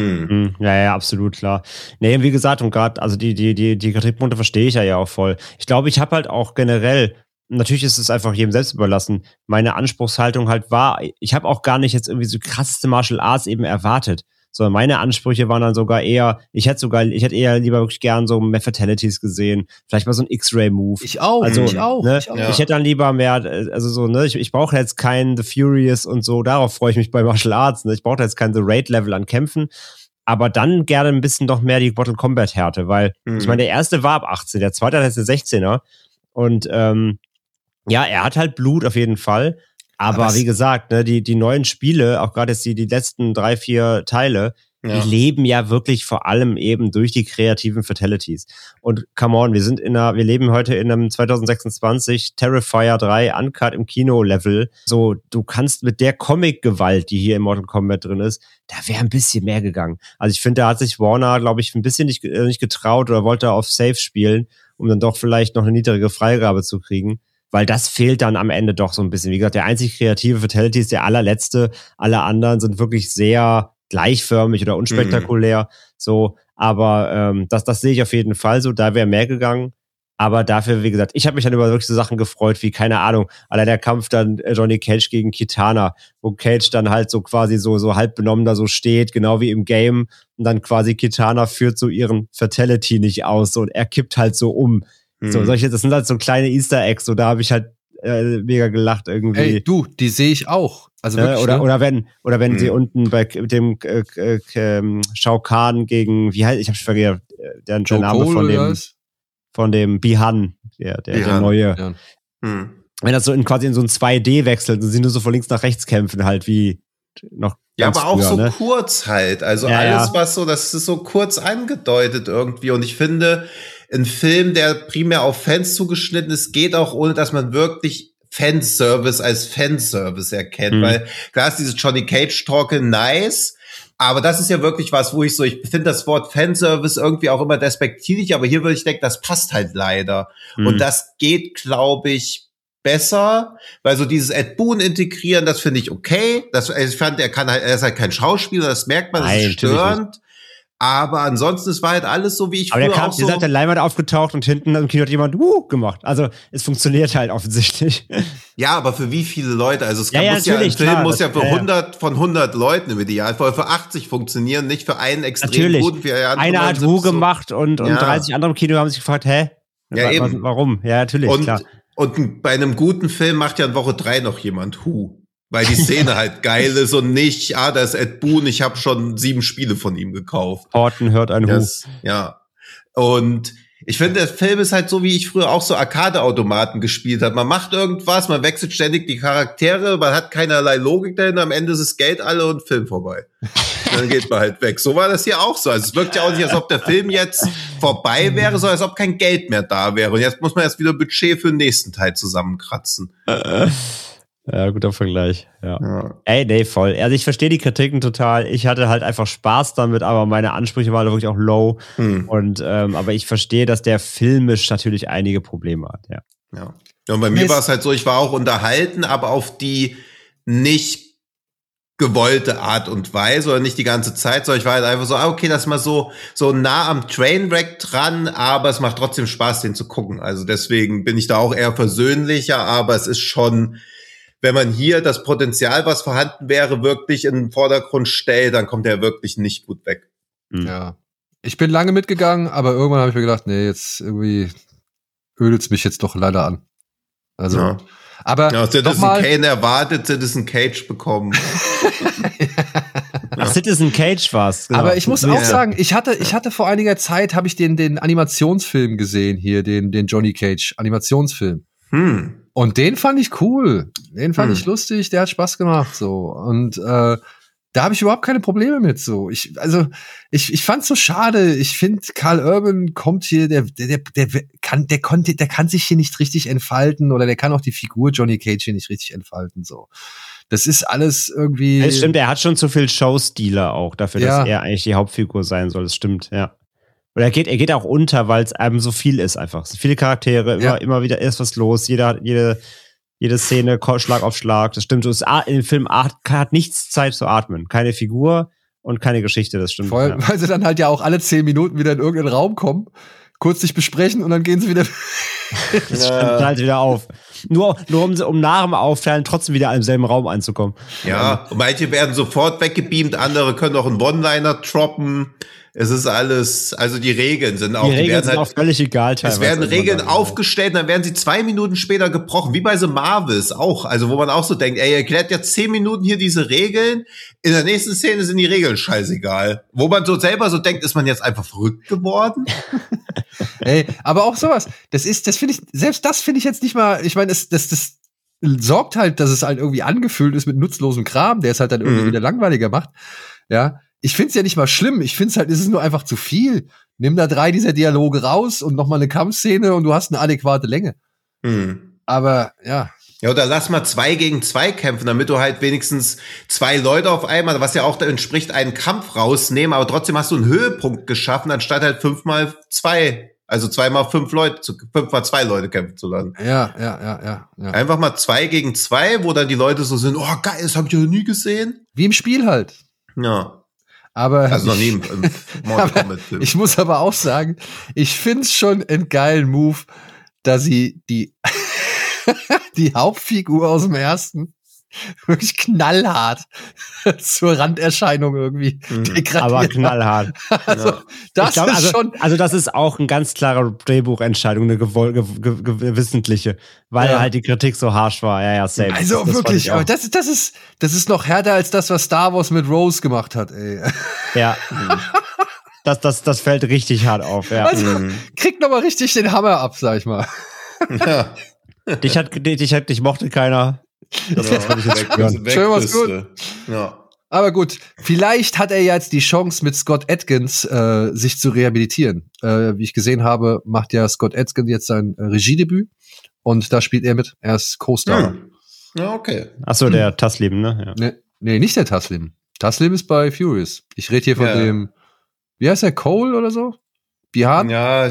Ja, absolut, klar. Nee, wie gesagt, und gerade, also die Kritikpunkte verstehe ich ja auch voll. Ich glaube, ich habe halt auch generell, natürlich ist es einfach jedem selbst überlassen, meine Anspruchshaltung halt war, ich habe auch gar nicht jetzt irgendwie so krasseste Martial Arts eben erwartet, sondern meine Ansprüche waren dann sogar eher, ich hätte eher lieber wirklich gern so mehr Fatalities gesehen, vielleicht mal so ein X-Ray-Move. Ich auch. Ne? Ich hätte dann lieber mehr, also so, ne, ich brauche jetzt keinen The Furious und so, darauf freue ich mich bei Martial Arts, ne? Ich brauche jetzt kein The Raid-Level an Kämpfen, aber dann gerne ein bisschen noch mehr die Mortal Kombat-Härte, weil, ich meine, der erste war ab 18, der zweite hat jetzt eine 16er und er hat halt Blut auf jeden Fall. Aber wie gesagt, ne, die neuen Spiele, auch gerade jetzt die letzten 3-4 Teile, die leben ja wirklich vor allem eben durch die kreativen Fatalities. Und come on, wir leben heute in einem 2026 Terrifier 3 Uncut im Kino-Level. So, du kannst mit der Comic-Gewalt, die hier in Mortal Kombat drin ist, da wäre ein bisschen mehr gegangen. Also ich finde, da hat sich Warner, glaube ich, ein bisschen nicht getraut oder wollte auf Safe spielen, um dann doch vielleicht noch eine niedrige Freigabe zu kriegen. Weil das fehlt dann am Ende doch so ein bisschen. Wie gesagt, der einzig kreative Fatality ist der allerletzte. Alle anderen sind wirklich sehr gleichförmig oder unspektakulär. So, aber das sehe ich auf jeden Fall so. Da wäre mehr gegangen. Aber dafür, wie gesagt, ich habe mich dann über wirklich so Sachen gefreut, wie, keine Ahnung, allein der Kampf dann Johnny Cage gegen Kitana, wo Cage dann halt so quasi so halb benommen da so steht, genau wie im Game. Und dann quasi Kitana führt so ihren Fatality nicht aus. So, und er kippt halt so um. So, das sind halt so kleine Easter Eggs, so da habe ich halt mega gelacht irgendwie. Ey, du, die sehe ich auch. Also wirklich, oder wenn sie unten bei dem Shao Kahn gegen, wie heißt, ich hab's vergessen, der Name von dem Bihan, der neue. Ja. Wenn das so quasi in so ein 2D wechselt und sie nur so von links nach rechts kämpfen, halt wie noch. Ja, aber auch früher, so ne? kurz halt. Also alles, was so, das ist so kurz angedeutet irgendwie. Und ich finde, ein Film, der primär auf Fans zugeschnitten ist, geht auch, ohne dass man wirklich Fanservice als Fanservice erkennt. Weil klar ist dieses Johnny Cage-Talk nice, aber das ist ja wirklich was, wo ich finde das Wort Fanservice irgendwie auch immer despektierlich, aber hier würde ich denken, das passt halt leider. Und das geht, glaube ich, besser, weil so dieses Ed Boon integrieren, das finde ich okay. Ich fand, er ist halt kein Schauspieler, das merkt man, das ist störend. Aber ansonsten, es war halt alles so, wie ich früher auch so. Aber der Leinwand aufgetaucht und hinten im Kino hat jemand gemacht. Also, es funktioniert halt offensichtlich. Ja, aber für wie viele Leute? Also, ein Film muss ja für 100 von 100 Leuten im Idealfall für 80 funktionieren, nicht für einen extrem guten. Einer hat gemacht und 30 andere im Kino haben sich gefragt, Ja, eben. Warum? Ja, natürlich, klar. Und bei einem guten Film macht ja in Woche 3 noch jemand weil die Szene halt geil ist und nicht, da ist Ed Boon, ich habe schon 7 Spiele von ihm gekauft. Horton hört ein Ja. Und ich finde, der Film ist halt so, wie ich früher auch so Arcade-Automaten gespielt habe. Man macht irgendwas, man wechselt ständig die Charaktere, man hat keinerlei Logik dahin, am Ende ist das Geld alle und Film vorbei. Dann geht man halt weg. So war das hier auch so. Also es wirkt ja auch nicht, als ob der Film jetzt vorbei wäre, sondern als ob kein Geld mehr da wäre. Und jetzt muss man erst wieder Budget für den nächsten Teil zusammenkratzen. Ja, guter Vergleich. Ja. Ey, nee, voll. Also ich verstehe die Kritiken total. Ich hatte halt einfach Spaß damit, aber meine Ansprüche waren wirklich auch low. Und aber ich verstehe, dass der filmisch natürlich einige Probleme hat. Ja. Und bei mir war es halt so, ich war auch unterhalten, aber auf die nicht gewollte Art und Weise oder nicht die ganze Zeit, sondern ich war halt einfach so, okay, das ist mal so nah am Trainwreck dran, aber es macht trotzdem Spaß, den zu gucken. Also deswegen bin ich da auch eher versöhnlicher, aber es ist schon, wenn man hier das Potenzial, was vorhanden wäre, wirklich in den Vordergrund stellt, dann kommt er wirklich nicht gut weg. Ja. Ich bin lange mitgegangen, aber irgendwann habe ich mir gedacht, nee, jetzt irgendwie ödelt's mich jetzt doch leider an. Also, aber Citizen Kane erwartet, Citizen Cage bekommen. Citizen Cage war's. Genau. Aber ich muss auch sagen, ich hatte vor einiger Zeit, habe ich den Animationsfilm gesehen hier, den Johnny Cage Animationsfilm. Und den fand ich cool. Den fand ich lustig, der hat Spaß gemacht, so. Und, da habe ich überhaupt keine Probleme mit, so. Ich fand's so schade. Ich finde, Karl Urban kommt hier, der kann sich hier nicht richtig entfalten oder der kann auch die Figur Johnny Cage hier nicht richtig entfalten, so. Das ist alles irgendwie. Das stimmt, er hat schon zu viel Showstealer auch dafür, dass er eigentlich die Hauptfigur sein soll. Das stimmt, ja. Oder er geht auch unter, weil es einem so viel ist einfach. So viele Charaktere, immer wieder ist was los, jede Szene, Schlag auf Schlag, das stimmt. Im Film hat nichts Zeit zu atmen. Keine Figur und keine Geschichte, das stimmt. Vor allem, weil sie dann halt ja auch alle 10 Minuten wieder in irgendeinen Raum kommen, kurz sich besprechen und dann gehen sie wieder. Das halt wieder auf. Nur um nach dem Aufteilen trotzdem wieder im selben Raum anzukommen. Ja, und manche werden sofort weggebeamt, andere können auch einen One-Liner droppen. Es ist alles, also die Regeln sind auch. Die Regeln sind auch völlig egal teilweise. Es werden Regeln aufgestellt, dann werden sie 2 Minuten später gebrochen, wie bei The Marvels auch. Also wo man auch so denkt, ihr erklärt jetzt 10 Minuten hier diese Regeln, in der nächsten Szene sind die Regeln scheißegal. Wo man so selber so denkt, ist man jetzt einfach verrückt geworden? Ey, aber auch sowas, das finde ich jetzt nicht mal, ich meine, das sorgt halt, dass es halt irgendwie angefüllt ist mit nutzlosem Kram, der es halt dann irgendwie wieder langweiliger macht. Ja. Ich find's ja nicht mal schlimm. Ich find's halt, es ist nur einfach zu viel. Nimm da 3 dieser Dialoge raus und nochmal eine Kampfszene und du hast eine adäquate Länge. Aber, ja. Ja, oder lass mal 2 gegen 2 kämpfen, damit du halt wenigstens 2 Leute auf einmal, was ja auch da entspricht, einen Kampf rausnehmen, aber trotzdem hast du einen Höhepunkt geschaffen, anstatt halt 5x2, also 2x5 Leute, 5x2 Leute kämpfen zu lassen. Ja. Einfach mal 2 gegen 2, wo dann die Leute so sind, oh geil, das hab ich ja noch nie gesehen. Wie im Spiel halt. Ja. Aber also noch nie im Mortal Kombat-Film. Ich muss aber auch sagen, ich find's schon einen geilen Move, dass sie die Hauptfigur aus dem ersten wirklich knallhart zur Randerscheinung irgendwie degradiert. Aber knallhart. Also, das ist schon. Also, das ist auch eine ganz klare Drehbuchentscheidung, eine gewissentliche, weil halt die Kritik so harsch war. Ja, same. Also das wirklich, aber das ist noch härter als das, was Star Wars mit Rose gemacht hat, ey. Ja. Das fällt richtig hart auf, ja. Also, kriegt noch mal richtig den Hammer ab, sag ich mal. Ja. Dich mochte keiner. Das wollte ich jetzt hören. Schön, was gut. Ja. Aber gut, vielleicht hat er jetzt die Chance, mit Scott Adkins sich zu rehabilitieren. Wie ich gesehen habe, macht ja Scott Adkins jetzt sein Regiedebüt und da spielt er mit. Er ist Co-Star. Ja, okay. Achso, der Taslim, ne? Ja. Nee, nicht der Taslim. Taslim ist bei Furious. Ich rede hier von dem, wie heißt der, Cole oder so? Bihan? Ja,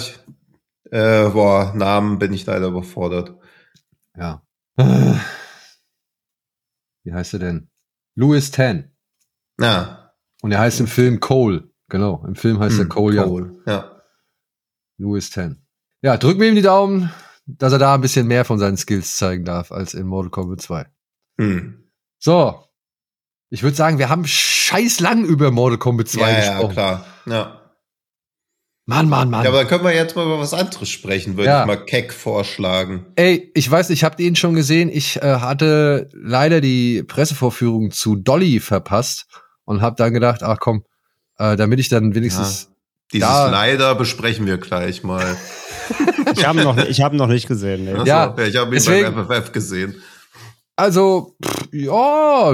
Namen bin ich leider überfordert. Ja. Wie heißt er denn? Louis Tan. Ja. Und er heißt im Film Cole. Genau, im Film heißt er Cole. Ja. Louis Tan. Ja, drücken wir ihm die Daumen, dass er da ein bisschen mehr von seinen Skills zeigen darf als in Mortal Kombat 2. So. Ich würde sagen, wir haben scheiß lang über Mortal Kombat 2 gesprochen. Ja, klar. Ja. Mann. Ja, aber dann können wir jetzt mal über was anderes sprechen, würde ich mal keck vorschlagen. Ey, ich weiß nicht, habt ihr ihn schon gesehen? Ich hatte leider die Pressevorführung zu Dolly verpasst und habe dann gedacht, ach komm, damit ich dann wenigstens dieses leider besprechen wir gleich mal. Ich habe noch nicht gesehen. Nee. Ja, ich habe ihn beim FFF gesehen. Also, ja,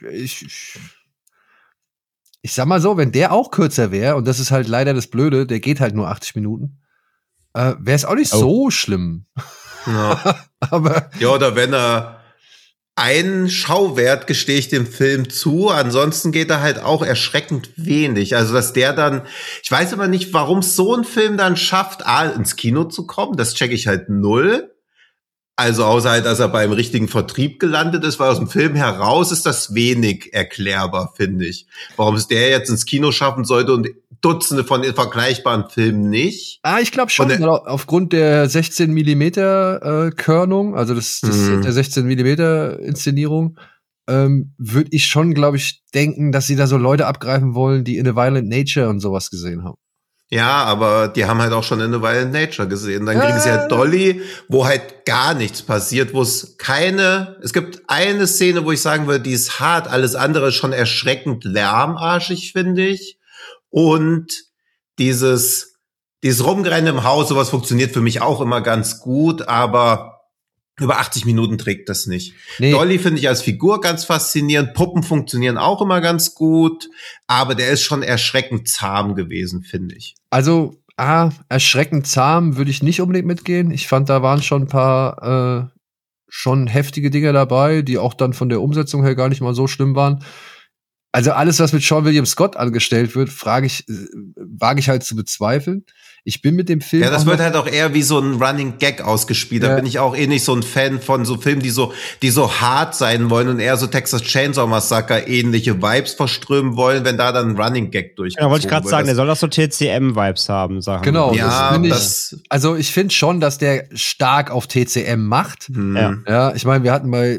ich sag mal so, wenn der auch kürzer wäre, und das ist halt leider das Blöde, der geht halt nur 80 Minuten, wäre es auch nicht so schlimm. Ja. Aber ja, oder wenn er einen Schauwert gestehe ich dem Film zu, ansonsten geht er halt auch erschreckend wenig. Also, dass der dann, ich weiß aber nicht, warum so ein Film dann schafft, ins Kino zu kommen, das checke ich halt null. Also außer halt, dass er beim richtigen Vertrieb gelandet ist, weil aus dem Film heraus ist das wenig erklärbar, finde ich. Warum es der jetzt ins Kino schaffen sollte und Dutzende von vergleichbaren Filmen nicht. Ich glaube schon, aufgrund der 16 Millimeter Körnung, also der 16 Millimeter Inszenierung, würde ich schon, glaube ich, denken, dass sie da so Leute abgreifen wollen, die In a Violent Nature und sowas gesehen haben. Ja, aber die haben halt auch schon In a Violent Nature gesehen. Dann kriegen sie halt Dolly, wo halt gar nichts passiert, es gibt eine Szene, wo ich sagen würde, die ist hart, alles andere ist schon erschreckend lärmarschig, finde ich. Und dieses Rumrennen im Haus, sowas funktioniert für mich auch immer ganz gut, aber über 80 Minuten trägt das nicht. Nee. Dolly finde ich als Figur ganz faszinierend. Puppen funktionieren auch immer ganz gut. Aber der ist schon erschreckend zahm gewesen, finde ich. Also, erschreckend zahm würde ich nicht unbedingt mitgehen. Ich fand, da waren schon ein paar schon heftige Dinge dabei, die auch dann von der Umsetzung her gar nicht mal so schlimm waren. Also alles, was mit Sean William Scott angestellt wird, wage ich halt zu bezweifeln. Ich bin mit dem Film. Ja, das wird halt auch eher wie so ein Running Gag ausgespielt. Da bin ich auch nicht so ein Fan von so Filmen, die so hart sein wollen und eher so Texas Chainsaw Massacre ähnliche Vibes verströmen wollen, wenn da dann ein Running Gag durchgezogen wird. Ja, wollte ich gerade sagen, der soll doch so TCM-Vibes haben, Sachen. Genau, ja, also ich finde schon, dass der stark auf TCM macht. Ja, ich meine, wir hatten bei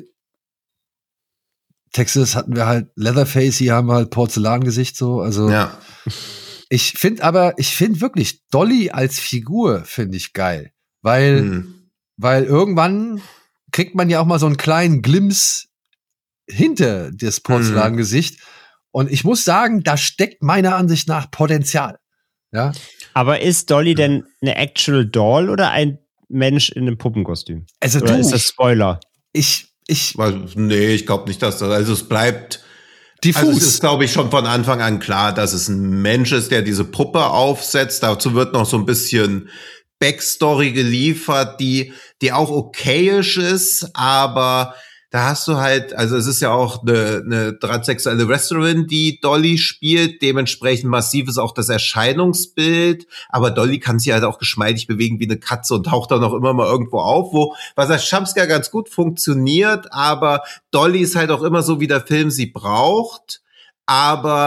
Texas halt Leatherface, hier haben wir halt Porzellangesicht so, also. Ja. Ich finde wirklich Dolly als Figur finde ich geil, weil irgendwann kriegt man ja auch mal so einen kleinen Glimpse hinter das Porzellangesicht und ich muss sagen, da steckt meiner Ansicht nach Potenzial. Ja. Aber ist Dolly denn eine actual Doll oder ein Mensch in einem Puppenkostüm? Also oder ist das Spoiler? Nee, ich glaube nicht, dass es bleibt diffus. Also es ist, glaube ich, schon von Anfang an klar, dass es ein Mensch ist, der diese Puppe aufsetzt. Dazu wird noch so ein bisschen Backstory geliefert, die auch okayisch ist, aber da hast du halt, also es ist ja auch eine transsexuelle Wrestlerin, die Dolly spielt, dementsprechend massiv ist auch das Erscheinungsbild, aber Dolly kann sich halt auch geschmeidig bewegen wie eine Katze und taucht dann auch immer mal irgendwo auf, was als Jumpscare ganz gut funktioniert, aber Dolly ist halt auch immer so, wie der Film sie braucht, aber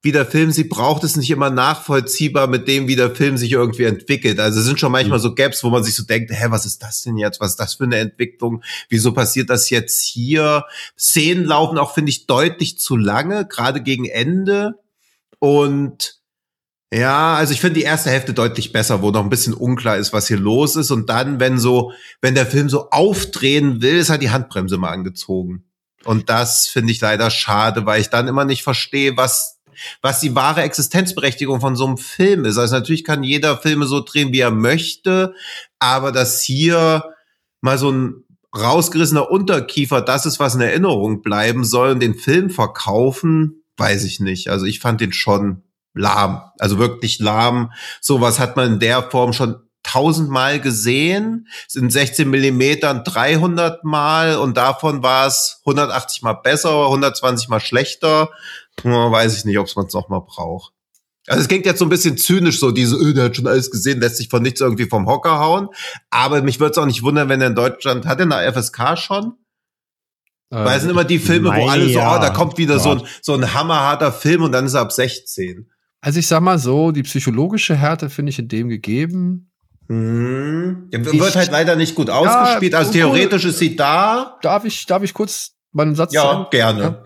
wie der Film sie braucht, ist nicht immer nachvollziehbar mit dem, wie der Film sich irgendwie entwickelt. Also es sind schon manchmal so Gaps, wo man sich so denkt, was ist das denn jetzt? Was ist das für eine Entwicklung? Wieso passiert das jetzt hier? Szenen laufen auch, finde ich, deutlich zu lange, gerade gegen Ende. Und ja, also ich finde die erste Hälfte deutlich besser, wo noch ein bisschen unklar ist, was hier los ist. Und dann, wenn der Film so aufdrehen will, ist halt die Handbremse mal angezogen. Und das finde ich leider schade, weil ich dann immer nicht verstehe, was die wahre Existenzberechtigung von so einem Film ist. Also natürlich kann jeder Filme so drehen, wie er möchte, aber dass hier mal so ein rausgerissener Unterkiefer das ist, was in Erinnerung bleiben soll und den Film verkaufen, weiß ich nicht. Also ich fand den schon lahm, also wirklich lahm. Sowas hat man in der Form schon 1000-mal gesehen, sind 16 Millimetern 300 Mal und davon war es 180 Mal besser, 120 Mal schlechter. Weiß ich nicht, ob man es noch mal braucht. Also es klingt jetzt so ein bisschen zynisch, so diese, der hat schon alles gesehen, lässt sich von nichts irgendwie vom Hocker hauen. Aber mich würde es auch nicht wundern, wenn er in Deutschland, hat er eine FSK schon? Weil es sind immer die Filme, wo alle so, da kommt wieder so ein hammerharter Film und dann ist er ab 16. Also ich sag mal so, die psychologische Härte finde ich in dem gegeben. Wird halt leider nicht gut ausgespielt. Also theoretisch ist sie da. Darf ich kurz meinen Satz sagen? Gerne.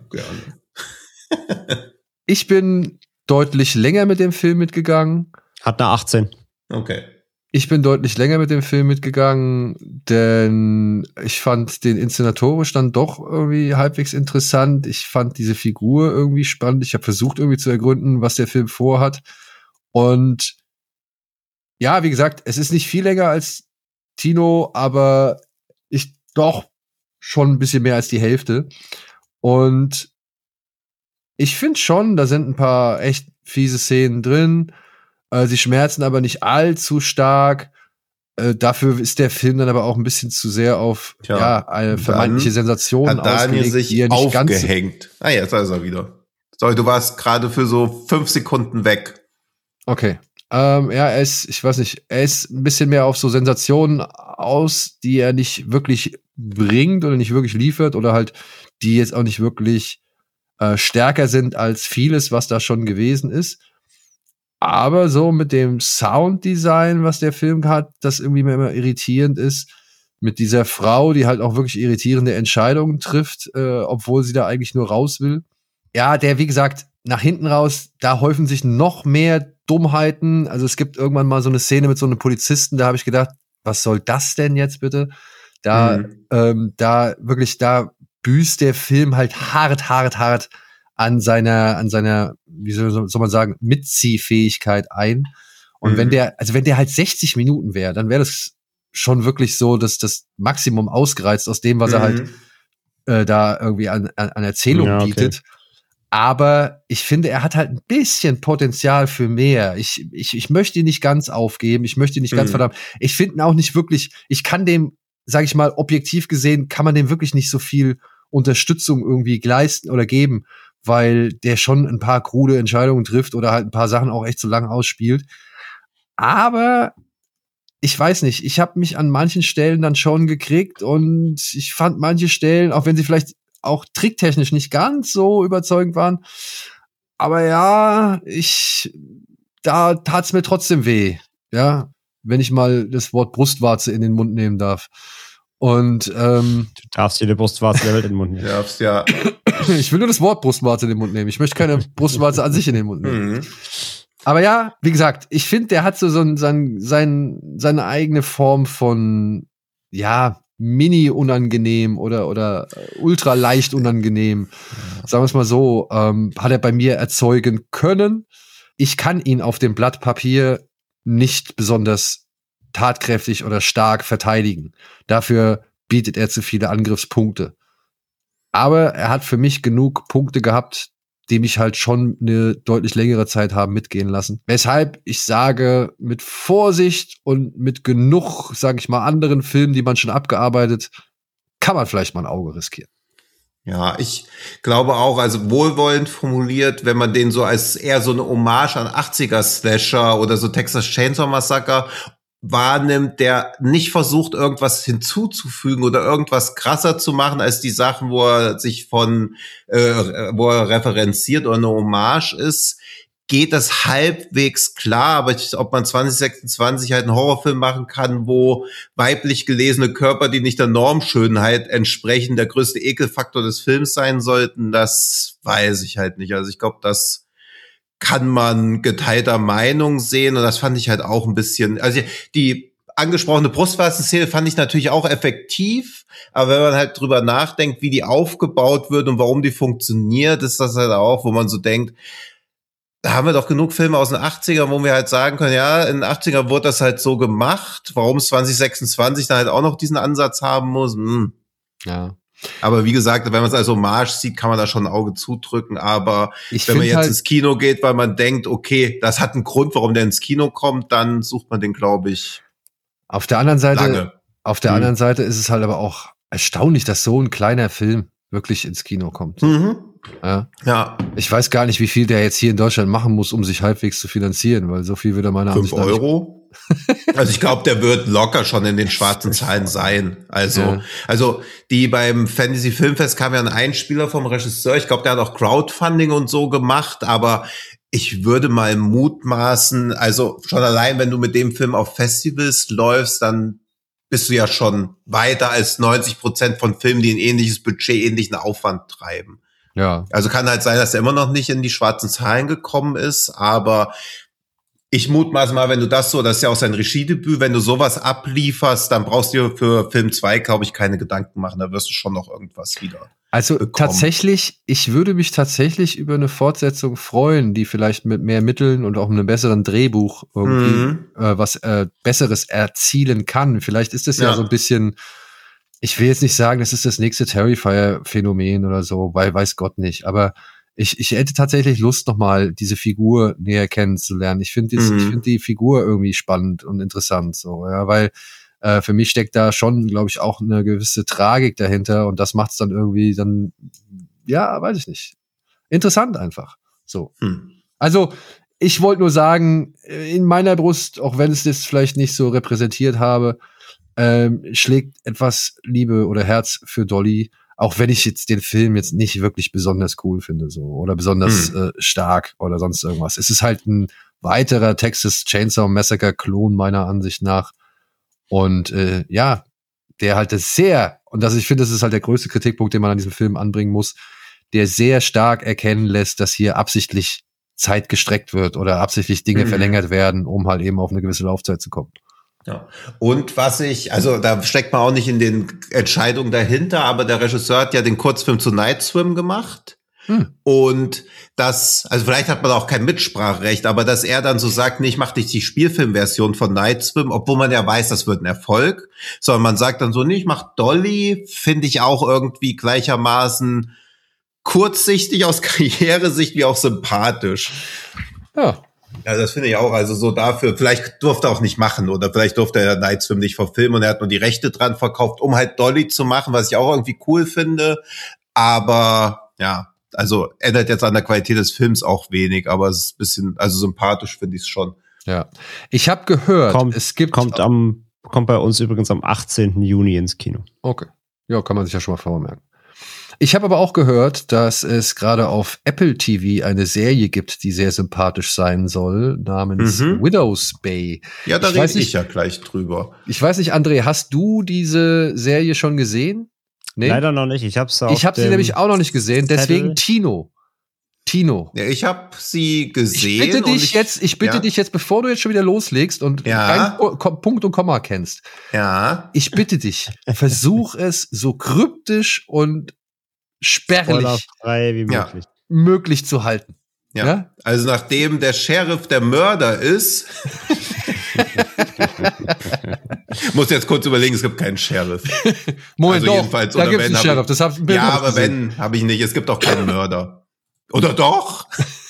Ich bin deutlich länger mit dem Film mitgegangen. Hat eine 18. Okay. Ich bin deutlich länger mit dem Film mitgegangen, denn ich fand den inszenatorisch dann doch irgendwie halbwegs interessant. Ich fand diese Figur irgendwie spannend. Ich habe versucht irgendwie zu ergründen, was der Film vorhat. Und ja, wie gesagt, es ist nicht viel länger als Tino, aber ich doch schon ein bisschen mehr als die Hälfte. Und ich finde schon, da sind ein paar echt fiese Szenen drin. Sie schmerzen aber nicht allzu stark. Dafür ist der Film dann aber auch ein bisschen zu sehr auf eine vermeintliche Sensation ausgelegt. Hat Daniel sich aufgehängt. Jetzt ist er wieder. Sorry, du warst gerade für so 5 Sekunden weg. Okay. Er ist ein bisschen mehr auf so Sensationen aus, die er nicht wirklich bringt oder nicht wirklich liefert oder halt, die jetzt auch nicht wirklich stärker sind als vieles, was da schon gewesen ist. Aber so mit dem Sounddesign, was der Film hat, das irgendwie mir immer irritierend ist, mit dieser Frau, die halt auch wirklich irritierende Entscheidungen trifft, obwohl sie da eigentlich nur raus will. Ja, der, wie gesagt, nach hinten raus, da häufen sich noch mehr Dummheiten. Also es gibt irgendwann mal so eine Szene mit so einem Polizisten, da habe ich gedacht, was soll das denn jetzt bitte? Da büßt der Film halt hart an seiner, wie soll man sagen, Mitziehfähigkeit ein. Und wenn der halt 60 Minuten wäre, dann wäre das schon wirklich so, dass das Maximum ausgereizt aus dem, was er halt da irgendwie an Erzählung bietet. Aber ich finde, er hat halt ein bisschen Potenzial für mehr. Ich möchte ihn nicht ganz aufgeben, ich möchte ihn nicht ganz verdammen. Ich finde ihn auch nicht wirklich, ich kann dem, sag ich mal, objektiv gesehen, kann man dem wirklich nicht so viel Unterstützung irgendwie leisten oder geben, weil der schon ein paar krude Entscheidungen trifft oder halt ein paar Sachen auch echt zu lang ausspielt. Aber ich weiß nicht, ich habe mich an manchen Stellen dann schon gekriegt und ich fand manche Stellen, auch wenn sie vielleicht auch tricktechnisch nicht ganz so überzeugend waren, aber ja, da tat's mir trotzdem weh, ja, wenn ich mal das Wort Brustwarze in den Mund nehmen darf. Und du darfst jede Brustwarze der Welt in den Mund nehmen. Darfst ja. Ich will nur das Wort Brustwarze in den Mund nehmen. Ich möchte keine Brustwarze an sich in den Mund nehmen. Aber ja, wie gesagt, ich finde, der hat so seine eigene Form von, mini unangenehm oder ultra leicht unangenehm. Sagen wir es mal so, hat er bei mir erzeugen können. Ich kann ihn auf dem Blatt Papier nicht besonders tatkräftig oder stark verteidigen. Dafür bietet er zu viele Angriffspunkte. Aber er hat für mich genug Punkte gehabt, die mich halt schon eine deutlich längere Zeit haben mitgehen lassen. Weshalb ich sage, mit Vorsicht und mit genug, sage ich mal, anderen Filmen, die man schon abgearbeitet, kann man vielleicht mal ein Auge riskieren. Ja, ich glaube auch, also wohlwollend formuliert, wenn man den so als eher so eine Hommage an 80er-Slasher oder so Texas Chainsaw Massacre wahrnimmt, der nicht versucht, irgendwas hinzuzufügen oder irgendwas krasser zu machen als die Sachen, wo er sich wo er referenziert oder eine Hommage ist, geht das halbwegs klar, aber ob man 2026 halt einen Horrorfilm machen kann, wo weiblich gelesene Körper, die nicht der Normschönheit entsprechen, der größte Ekelfaktor des Films sein sollten, das weiß ich halt nicht. Also ich glaube, das kann man geteilter Meinung sehen und das fand ich halt auch ein bisschen, also die angesprochene Brustwarzenszene fand ich natürlich auch effektiv, aber wenn man halt drüber nachdenkt, wie die aufgebaut wird und warum die funktioniert, ist das halt auch, wo man so denkt, da haben wir doch genug Filme aus den 80ern, wo wir halt sagen können, ja, in den 80ern wurde das halt so gemacht, warum es 2026 dann halt auch noch diesen Ansatz haben muss. Ja. Aber wie gesagt, wenn man es als Hommage sieht, kann man da schon ein Auge zudrücken. Aber wenn man jetzt halt ins Kino geht, weil man denkt, okay, das hat einen Grund, warum der ins Kino kommt, dann sucht man den, glaube ich, auf der anderen Seite, lange. Auf der anderen Seite ist es halt aber auch erstaunlich, dass so ein kleiner Film wirklich ins Kino kommt. Mhm. Ja. Ich weiß gar nicht, wie viel der jetzt hier in Deutschland machen muss, um sich halbwegs zu finanzieren, weil so viel wird er meiner Ansicht nach 5 Euro? Also ich glaube, der wird locker schon in den schwarzen Zahlen sein. Also die beim Fantasy Filmfest kam ja ein Einspieler vom Regisseur. Ich glaube, der hat auch Crowdfunding und so gemacht, aber ich würde mal mutmaßen, also schon allein, wenn du mit dem Film auf Festivals läufst, dann bist du ja schon weiter als 90% von Filmen, die ein ähnliches Budget, ähnlichen Aufwand treiben. Ja. Also kann halt sein, dass er immer noch nicht in die schwarzen Zahlen gekommen ist, aber ich mutmaße mal, wenn du das so, das ist ja auch sein Regiedebüt, wenn du sowas ablieferst, dann brauchst du dir für Film 2, glaube ich, keine Gedanken machen, da wirst du schon noch irgendwas wieder bekommen. Tatsächlich, ich würde mich tatsächlich über eine Fortsetzung freuen, die vielleicht mit mehr Mitteln und auch einem besseren Drehbuch irgendwie was Besseres erzielen kann. Vielleicht ist es ja so ein bisschen, ich will jetzt nicht sagen, das ist das nächste Terrifier-Phänomen oder so, weil weiß Gott nicht, aber ich hätte tatsächlich Lust, nochmal diese Figur näher kennenzulernen. Ich finde die Figur irgendwie spannend und interessant, so, ja, weil für mich steckt da schon, glaube ich, auch eine gewisse Tragik dahinter und das macht es dann irgendwie dann, ja, weiß ich nicht, interessant einfach, so. Also, ich wollte nur sagen, in meiner Brust, auch wenn es das vielleicht nicht so repräsentiert habe, schlägt etwas Liebe oder Herz für Dolly, auch wenn ich jetzt den Film jetzt nicht wirklich besonders cool finde, so, oder besonders stark oder sonst irgendwas. Es ist halt ein weiterer Texas Chainsaw Massacre Klon meiner Ansicht nach. Und der halt ich finde, das ist halt der größte Kritikpunkt, den man an diesem Film anbringen muss, der sehr stark erkennen lässt, dass hier absichtlich Zeit gestreckt wird oder absichtlich Dinge verlängert werden, um halt eben auf eine gewisse Laufzeit zu kommen. Ja. Und also da steckt man auch nicht in den Entscheidungen dahinter, aber der Regisseur hat ja den Kurzfilm zu Night Swim gemacht. Und also vielleicht hat man auch kein Mitspracherecht, aber dass er dann so sagt, nee, ich mache nicht die Spielfilmversion von Night Swim, obwohl man ja weiß, das wird ein Erfolg, sondern man sagt dann so, nee, ich mach Dolly, finde ich auch irgendwie gleichermaßen kurzsichtig aus Karrieresicht wie auch sympathisch. Ja, das finde ich auch, also so dafür, vielleicht durfte er auch nicht machen oder vielleicht durfte er Night Swim nicht verfilmen und er hat nur die Rechte dran verkauft, um halt Dolly zu machen, was ich auch irgendwie cool finde, aber ja, also ändert jetzt an der Qualität des Films auch wenig, aber es ist ein bisschen, also sympathisch finde ich es schon. Ja, ich habe gehört, kommt bei uns übrigens am 18. Juni ins Kino. Okay, ja, kann man sich ja schon mal vormerken. Ich habe aber auch gehört, dass es gerade auf Apple TV eine Serie gibt, die sehr sympathisch sein soll, namens Widow's Bay. Ja, da rede ich ja gleich drüber. Ich weiß nicht, André, hast du diese Serie schon gesehen? Nee? Leider noch nicht. Ich habe sie nämlich auch noch nicht gesehen. Deswegen Tino. Ja, ich habe sie gesehen. Ich bitte dich jetzt, bevor du jetzt schon wieder loslegst und kein Punkt und Komma kennst. Ja. Ich bitte dich, versuch es so kryptisch und spärlich wie möglich zu halten. Ja. Also nachdem der Sheriff der Mörder ist, muss jetzt kurz überlegen, es gibt keinen Sheriff. Moment, also jedenfalls, da gibt es einen Sheriff. Das aber wenn, habe ich nicht. Es gibt auch keinen Mörder. Oder doch?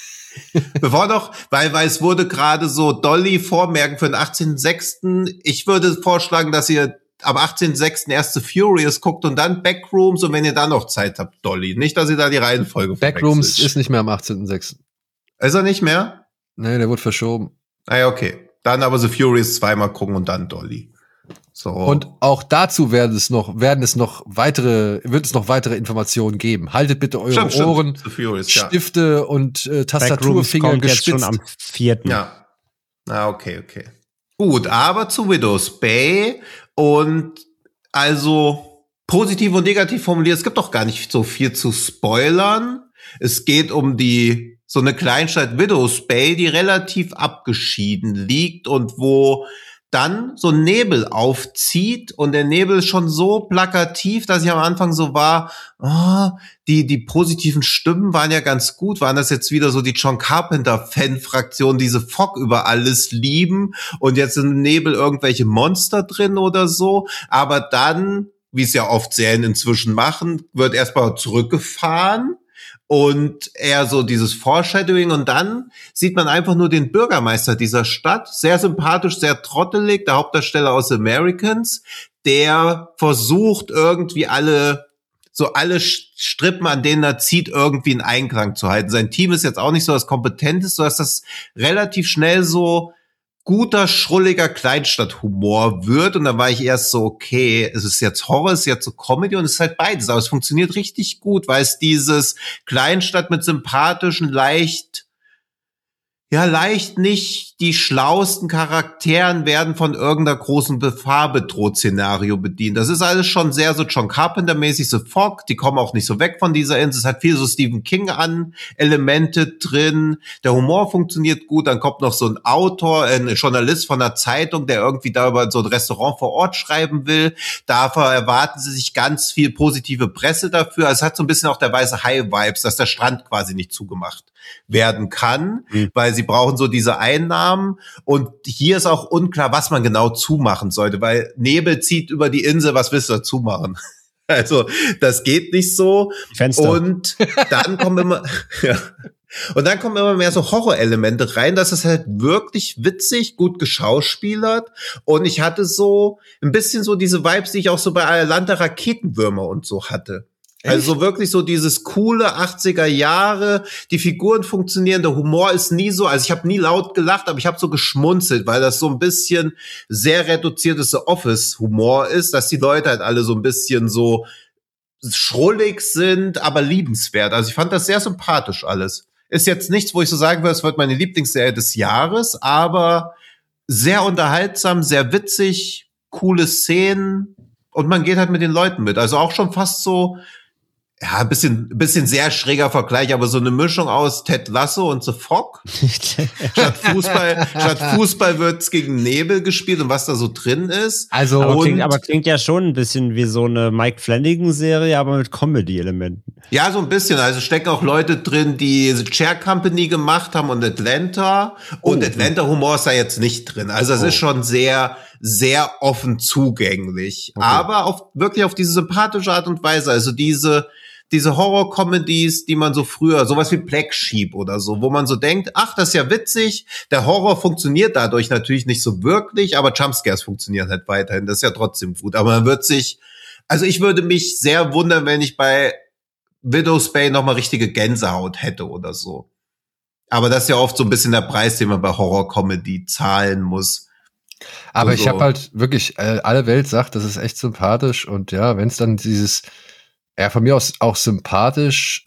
Weil es wurde gerade so Dolly vormerken für den 18.06. Ich würde vorschlagen, dass ihr am 18.06. erst The Furious guckt und dann Backrooms und wenn ihr dann noch Zeit habt, Dolly. Nicht, dass ihr da die Reihenfolge Backrooms ist nicht mehr am 18.06. Ist er nicht mehr? Nee, der wurde verschoben. Ah ja, okay. Dann aber The Furious zweimal gucken und dann Dolly. So. Und auch dazu wird es noch weitere Informationen geben. Haltet bitte eure Ohren, Furious, Stifte und Tastaturfinger gespitzt. Jetzt schon am 4. Ja. Okay. Gut, aber zu Widow's Bay und also positiv und negativ formuliert, es gibt doch gar nicht so viel zu spoilern. Es geht um so eine Kleinstadt Widow's Bay, die relativ abgeschieden liegt und wo dann so ein Nebel aufzieht und der Nebel ist schon so plakativ, dass ich am Anfang so war, die positiven Stimmen waren ja ganz gut, waren das jetzt wieder so die John Carpenter-Fan-Fraktion, diese Fog über alles lieben und jetzt sind im Nebel irgendwelche Monster drin oder so, aber dann, wie es ja oft Serien inzwischen machen, wird erstmal zurückgefahren und eher so dieses Foreshadowing und dann sieht man einfach nur den Bürgermeister dieser Stadt, sehr sympathisch, sehr trottelig, der Hauptdarsteller aus Americans, der versucht irgendwie alle Strippen, an denen er zieht, irgendwie in Einklang zu halten. Sein Team ist jetzt auch nicht so das Kompetenteste, so dass das relativ schnell so guter, schrulliger Kleinstadthumor wird. Und dann war ich erst so, okay, es ist jetzt Horror, es ist jetzt so Comedy und es ist halt beides. Aber es funktioniert richtig gut, weil es dieses Kleinstadt mit sympathischen, leicht nicht die schlauesten Charakteren werden von irgendeiner großen Gefahr bedroht Szenario bedient. Das ist alles schon sehr so John Carpenter-mäßig, so Fog, die kommen auch nicht so weg von dieser Insel. Es hat viel so Stephen King an Elemente drin. Der Humor funktioniert gut. Dann kommt noch so ein Autor, ein Journalist von einer Zeitung, der irgendwie da über so ein Restaurant vor Ort schreiben will. Dafür erwarten sie sich ganz viel positive Presse dafür. Also es hat so ein bisschen auch der weiße Hai-Vibes, dass der Strand quasi nicht zugemacht werden kann, weil sie brauchen so diese Einnahmen und hier ist auch unklar, was man genau zumachen sollte, weil Nebel zieht über die Insel, was willst du da zumachen? Also das geht nicht so. Fenster. Und dann kommen immer mehr so Horrorelemente rein, das ist halt wirklich witzig, gut geschauspielert und ich hatte so ein bisschen so diese Vibes, die ich auch so bei Atlanta Raketenwürmer und so hatte. Also wirklich so dieses coole 80er Jahre, die Figuren funktionieren, der Humor ist nie so, also ich habe nie laut gelacht, aber ich habe so geschmunzelt, weil das so ein bisschen sehr reduziertes Office-Humor ist, dass die Leute halt alle so ein bisschen so schrullig sind, aber liebenswert. Also ich fand das sehr sympathisch alles. Ist jetzt nichts, wo ich so sagen würde, es wird meine Lieblingsserie des Jahres, aber sehr unterhaltsam, sehr witzig, coole Szenen und man geht halt mit den Leuten mit. Also auch schon fast so, ja, ein bisschen sehr schräger Vergleich, aber so eine Mischung aus Ted Lasso und The Fog. Statt Fußball wird's gegen Nebel gespielt und was da so drin ist. Also, klingt ja schon ein bisschen wie so eine Mike Flanagan-Serie, aber mit Comedy-Elementen. Ja, so ein bisschen. Also stecken auch Leute drin, die Chair Company gemacht haben und Atlanta. Und Atlanta-Humor ist da jetzt nicht drin. Also es ist schon sehr, sehr offen zugänglich. Okay. Aber wirklich auf diese sympathische Art und Weise. Also diese Horror-Comedies, die man so früher, sowas wie Black Sheep oder so, wo man so denkt, ach, das ist ja witzig, der Horror funktioniert dadurch natürlich nicht so wirklich, aber Jumpscares funktionieren halt weiterhin, das ist ja trotzdem gut. Aber ich würde mich sehr wundern, wenn ich bei Widow's Bay nochmal richtige Gänsehaut hätte oder so. Aber das ist ja oft so ein bisschen der Preis, den man bei Horror-Comedy zahlen muss. Aber ich habe halt wirklich, alle Welt sagt, das ist echt sympathisch und ja, wenn es dann von mir aus auch sympathisch,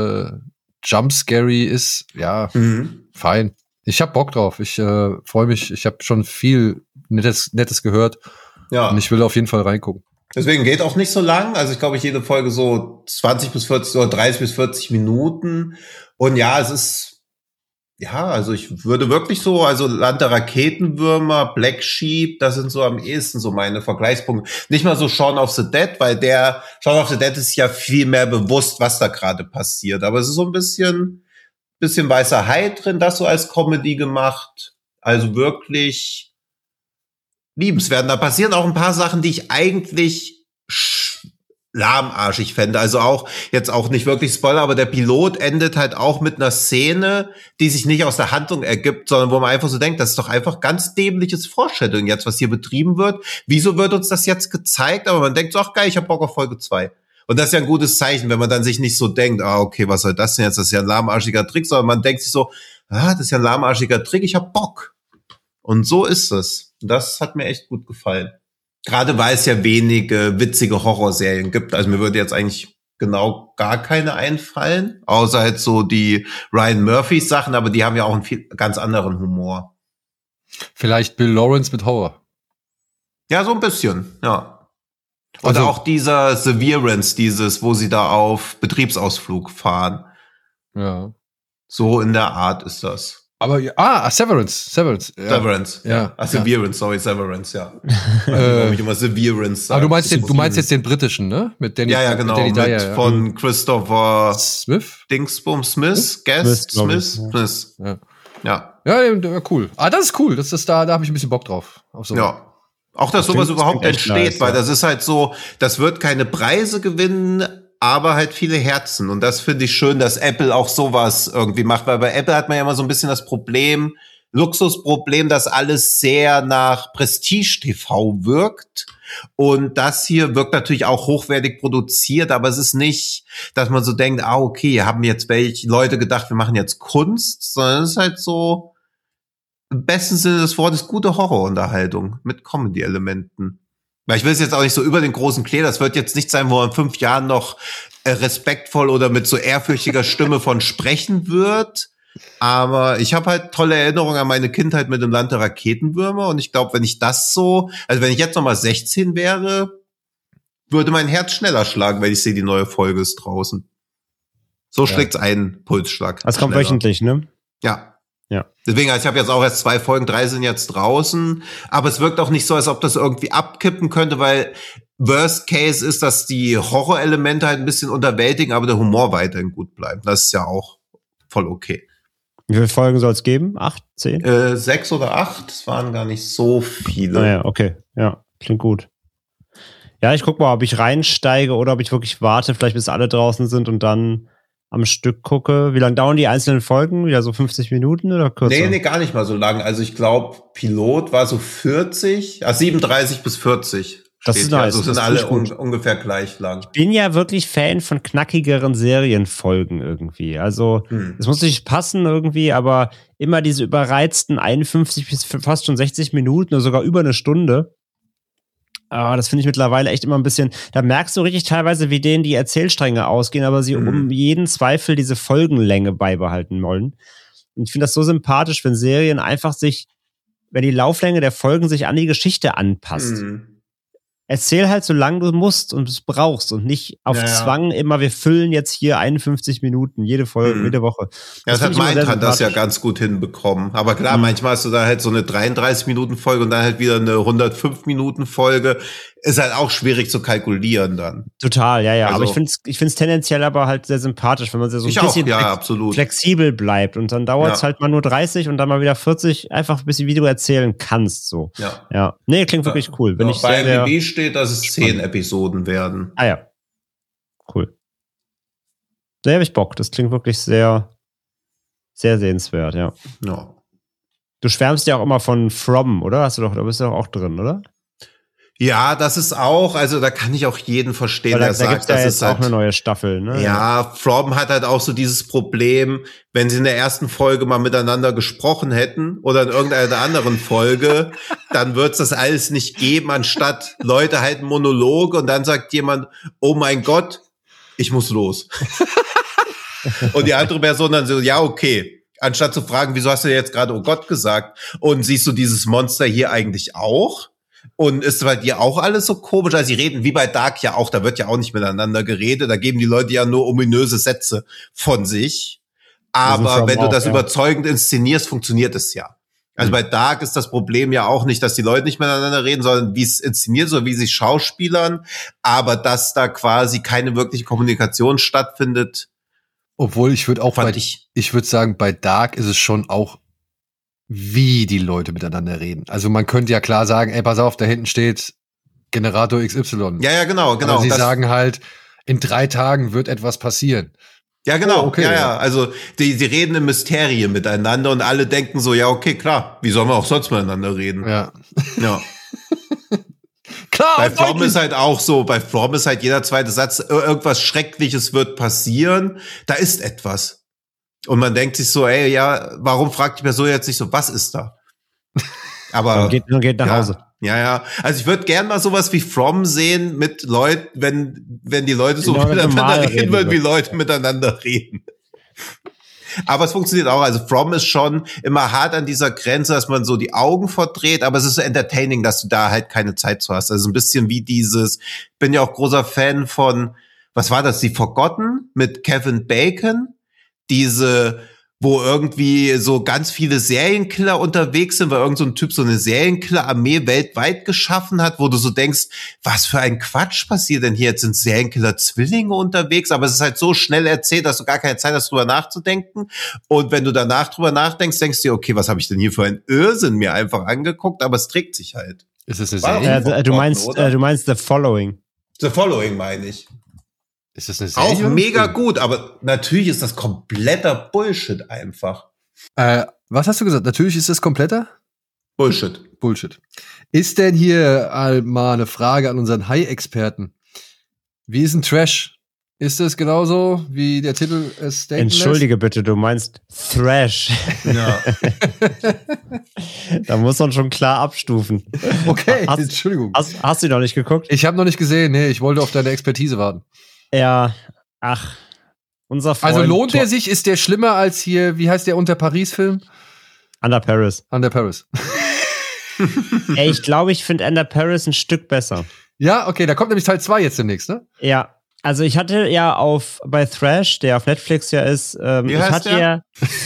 Jumpscary ist, ja, fein. Ich hab Bock drauf. Ich freue mich. Ich habe schon viel Nettes gehört. Ja. Und ich will auf jeden Fall reingucken. Deswegen geht auch nicht so lang. Also ich glaube, jede Folge so 20 bis 40 oder 30 bis 40 Minuten. Und ja, es ist, ja, also ich würde wirklich so, also Land der Raketenwürmer, Black Sheep, das sind so am ehesten so meine Vergleichspunkte. Nicht mal so Shaun of the Dead, weil der Shaun of the Dead ist ja viel mehr bewusst, was da gerade passiert. Aber es ist so ein bisschen weißer Hai drin, das so als Comedy gemacht. Also wirklich liebenswert. Da passieren auch ein paar Sachen, die ich eigentlich lahmarschig fände. Also auch, jetzt auch nicht wirklich Spoiler, aber der Pilot endet halt auch mit einer Szene, die sich nicht aus der Handlung ergibt, sondern wo man einfach so denkt, das ist doch einfach ganz dämliches Foreshadowing jetzt, was hier betrieben wird. Wieso wird uns das jetzt gezeigt? Aber man denkt so, ach geil, ich hab Bock auf Folge 2. Und das ist ja ein gutes Zeichen, wenn man dann sich nicht so denkt, okay, was soll das denn jetzt? Das ist ja ein lahmarschiger Trick, sondern man denkt sich so, das ist ja ein lahmarschiger Trick, ich hab Bock. Und so ist es. Das hat mir echt gut gefallen. Gerade weil es ja wenige witzige Horrorserien gibt. Also mir würde jetzt eigentlich genau gar keine einfallen, außer halt so die Ryan Murphys Sachen, aber die haben ja auch einen ganz anderen Humor. Vielleicht Bill Lawrence mit Horror. Ja, so ein bisschen, ja. Oder Also, auch dieser Severance, wo sie da auf Betriebsausflug fahren. ja. So in der Art ist das. Aber, Severance. Ja. Severance. Ja. Severance, ja. Warum ich immer Severance sage. Aber du meinst jetzt den britischen, ne? Mit Danny, ja, genau. Mit Danny Dyer, von Christopher Smith? Smith. Ja. Ja, cool. Das ist cool. Da habe ich ein bisschen Bock drauf. Auf sowas. Ja. Auch, dass sowas überhaupt entsteht, nice, weil das ist halt so, das wird keine Preise gewinnen, aber halt viele Herzen. Und das finde ich schön, dass Apple auch sowas irgendwie macht, weil bei Apple hat man ja immer so ein bisschen das Luxusproblem, dass alles sehr nach Prestige-TV wirkt. Und das hier wirkt natürlich auch hochwertig produziert, aber es ist nicht, dass man so denkt, okay, haben jetzt welche Leute gedacht, wir machen jetzt Kunst, sondern es ist halt so, im besten Sinne des Wortes, gute Horrorunterhaltung mit Comedy-Elementen. Weil ich will es jetzt auch nicht so über den großen Klee, das wird jetzt nicht sein, wo man in 5 Jahren noch respektvoll oder mit so ehrfürchtiger Stimme von sprechen wird. Aber ich habe halt tolle Erinnerungen an meine Kindheit mit dem Land der Raketenwürmer und ich glaube, wenn ich wenn ich jetzt noch mal 16 wäre, würde mein Herz schneller schlagen, wenn ich sehe, die neue Folge ist draußen. So schlägt's einen Pulsschlag. Das kommt wöchentlich, ne? Ja. Ja. Deswegen, ich habe jetzt auch erst 2 Folgen, 3 sind jetzt draußen, aber es wirkt auch nicht so, als ob das irgendwie abkippen könnte, weil Worst Case ist, dass die Horrorelemente halt ein bisschen unterwältigen, aber der Humor weiterhin gut bleibt. Das ist ja auch voll okay. Wie viele Folgen soll es geben? 8, 10? 6 oder 8, das waren gar nicht so viele. Naja, okay. Ja, klingt gut. Ja, ich guck mal, ob ich reinsteige oder ob ich wirklich warte, vielleicht bis alle draußen sind und dann am Stück gucke. Wie lange dauern die einzelnen Folgen? Wieder so 50 Minuten oder kürzer? Nee, gar nicht mal so lang. Also ich glaube, Pilot war so 37 bis 40. Das ist nice. Also sind alle ungefähr gleich lang. Ich bin ja wirklich Fan von knackigeren Serienfolgen irgendwie. Also es muss nicht passen irgendwie, aber immer diese überreizten 51 bis fast schon 60 Minuten oder sogar über eine Stunde. Das finde ich mittlerweile echt immer ein bisschen, da merkst du richtig teilweise, wie denen die Erzählstränge ausgehen, aber sie um jeden Zweifel diese Folgenlänge beibehalten wollen. Und ich finde das so sympathisch, wenn Serien einfach wenn die Lauflänge der Folgen sich an die Geschichte anpasst. Erzähl halt, solange du musst und es brauchst und nicht auf Zwang immer, wir füllen jetzt hier 51 Minuten, jede Folge, jede Woche. Ja, das hat Mindhunter das ja ganz gut hinbekommen. Aber klar, manchmal hast du da halt so eine 33-Minuten-Folge und dann halt wieder eine 105-Minuten-Folge. Ist halt auch schwierig zu kalkulieren dann. Total, ja. Also, aber ich find's tendenziell aber halt sehr sympathisch, wenn man so ein bisschen flexibel bleibt und dann dauert's halt mal nur 30 und dann mal wieder 40, einfach ein bisschen, wie du erzählen kannst, so. Ja. Nee, klingt wirklich cool. Wenn ich bei IMDb steht, dass es 10 Episoden werden. Ah ja. Cool. Da hab ich Bock. Das klingt wirklich sehr, sehr sehenswert, ja. Du schwärmst ja auch immer von From, oder? Da bist du doch auch drin, oder? Ja, das ist auch, also da kann ich auch jeden verstehen, der sagt, das ist auch eine neue Staffel, ne? Ja, From hat halt auch so dieses Problem, wenn sie in der ersten Folge mal miteinander gesprochen hätten oder in irgendeiner anderen Folge, dann wird's das alles nicht geben, anstatt Leute halten Monologe und dann sagt jemand, oh mein Gott, ich muss los. Und die andere Person dann so, ja, okay. Anstatt zu fragen, wieso hast du jetzt gerade oh Gott gesagt? Und siehst du dieses Monster hier eigentlich auch? Und ist bei dir auch alles so komisch? Also sie reden wie bei Dark ja auch, da wird ja auch nicht miteinander geredet, da geben die Leute ja nur ominöse Sätze von sich. Aber wenn du das überzeugend inszenierst, funktioniert es ja. Also bei Dark ist das Problem ja auch nicht, dass die Leute nicht miteinander reden, sondern wie es inszeniert, so wie sie schauspielern, aber dass da quasi keine wirkliche Kommunikation stattfindet. Obwohl ich würde sagen, bei Dark ist es schon auch, wie die Leute miteinander reden. Also man könnte ja klar sagen, ey, pass auf, da hinten steht Generator XY. Ja, genau. Aber sie sagen halt, in 3 Tagen wird etwas passieren. Ja, genau. Oh, okay, ja. Also die reden im Mysterien miteinander und alle denken so, ja, okay, klar, wie sollen wir auch sonst miteinander reden? Ja. Klar. Bei From ist halt auch so, bei From ist halt jeder zweite Satz, irgendwas Schreckliches wird passieren, da ist etwas. Und man denkt sich so, ey, ja, warum fragt die Person jetzt nicht so, was ist da? Aber geht nach Hause. Ja. Also ich würde gern mal sowas wie From sehen mit Leuten, wenn die Leute so miteinander reden würden, wie Leute miteinander reden. Aber es funktioniert auch. Also From ist schon immer hart an dieser Grenze, dass man so die Augen verdreht, aber es ist so entertaining, dass du da halt keine Zeit zu hast. Also ein bisschen wie bin ja auch großer Fan von, was war das, die Forgotten mit Kevin Bacon? Wo irgendwie so ganz viele Serienkiller unterwegs sind, weil irgend so ein Typ so eine Serienkiller-Armee weltweit geschaffen hat, wo du so denkst, was für ein Quatsch passiert denn hier? Jetzt sind Serienkiller-Zwillinge unterwegs, aber es ist halt so schnell erzählt, dass du gar keine Zeit hast, drüber nachzudenken. Und wenn du danach drüber nachdenkst, denkst du dir, okay, was habe ich denn hier für ein Irrsinn mir einfach angeguckt, aber es trägt sich halt. Ist es eine Serie? Du meinst The Following. The Following meine ich. Ist das eine Serie? Auch mega gut, aber natürlich ist das kompletter Bullshit einfach. Was hast du gesagt? Natürlich ist das kompletter? Bullshit. Ist denn hier mal eine Frage an unseren Hai-Experten? Wie ist ein Trash? Ist das genauso, wie der Titel es denken Entschuldige bitte, du meinst Thrash. Ja. Da muss man schon klar abstufen. Okay, Entschuldigung. Hast du noch nicht geguckt? Ich habe noch nicht gesehen, nee, ich wollte auf deine Expertise warten. Ja, unser Freund. Also lohnt der sich? Ist der schlimmer als hier, wie heißt der Unter-Paris-Film? Under Paris. Ey, ich glaube, ich finde Under Paris ein Stück besser. Ja, okay, da kommt nämlich Teil 2 jetzt demnächst, ne? Ja, also ich hatte ja bei Thrash, der auf Netflix ja ist, wie heißt der?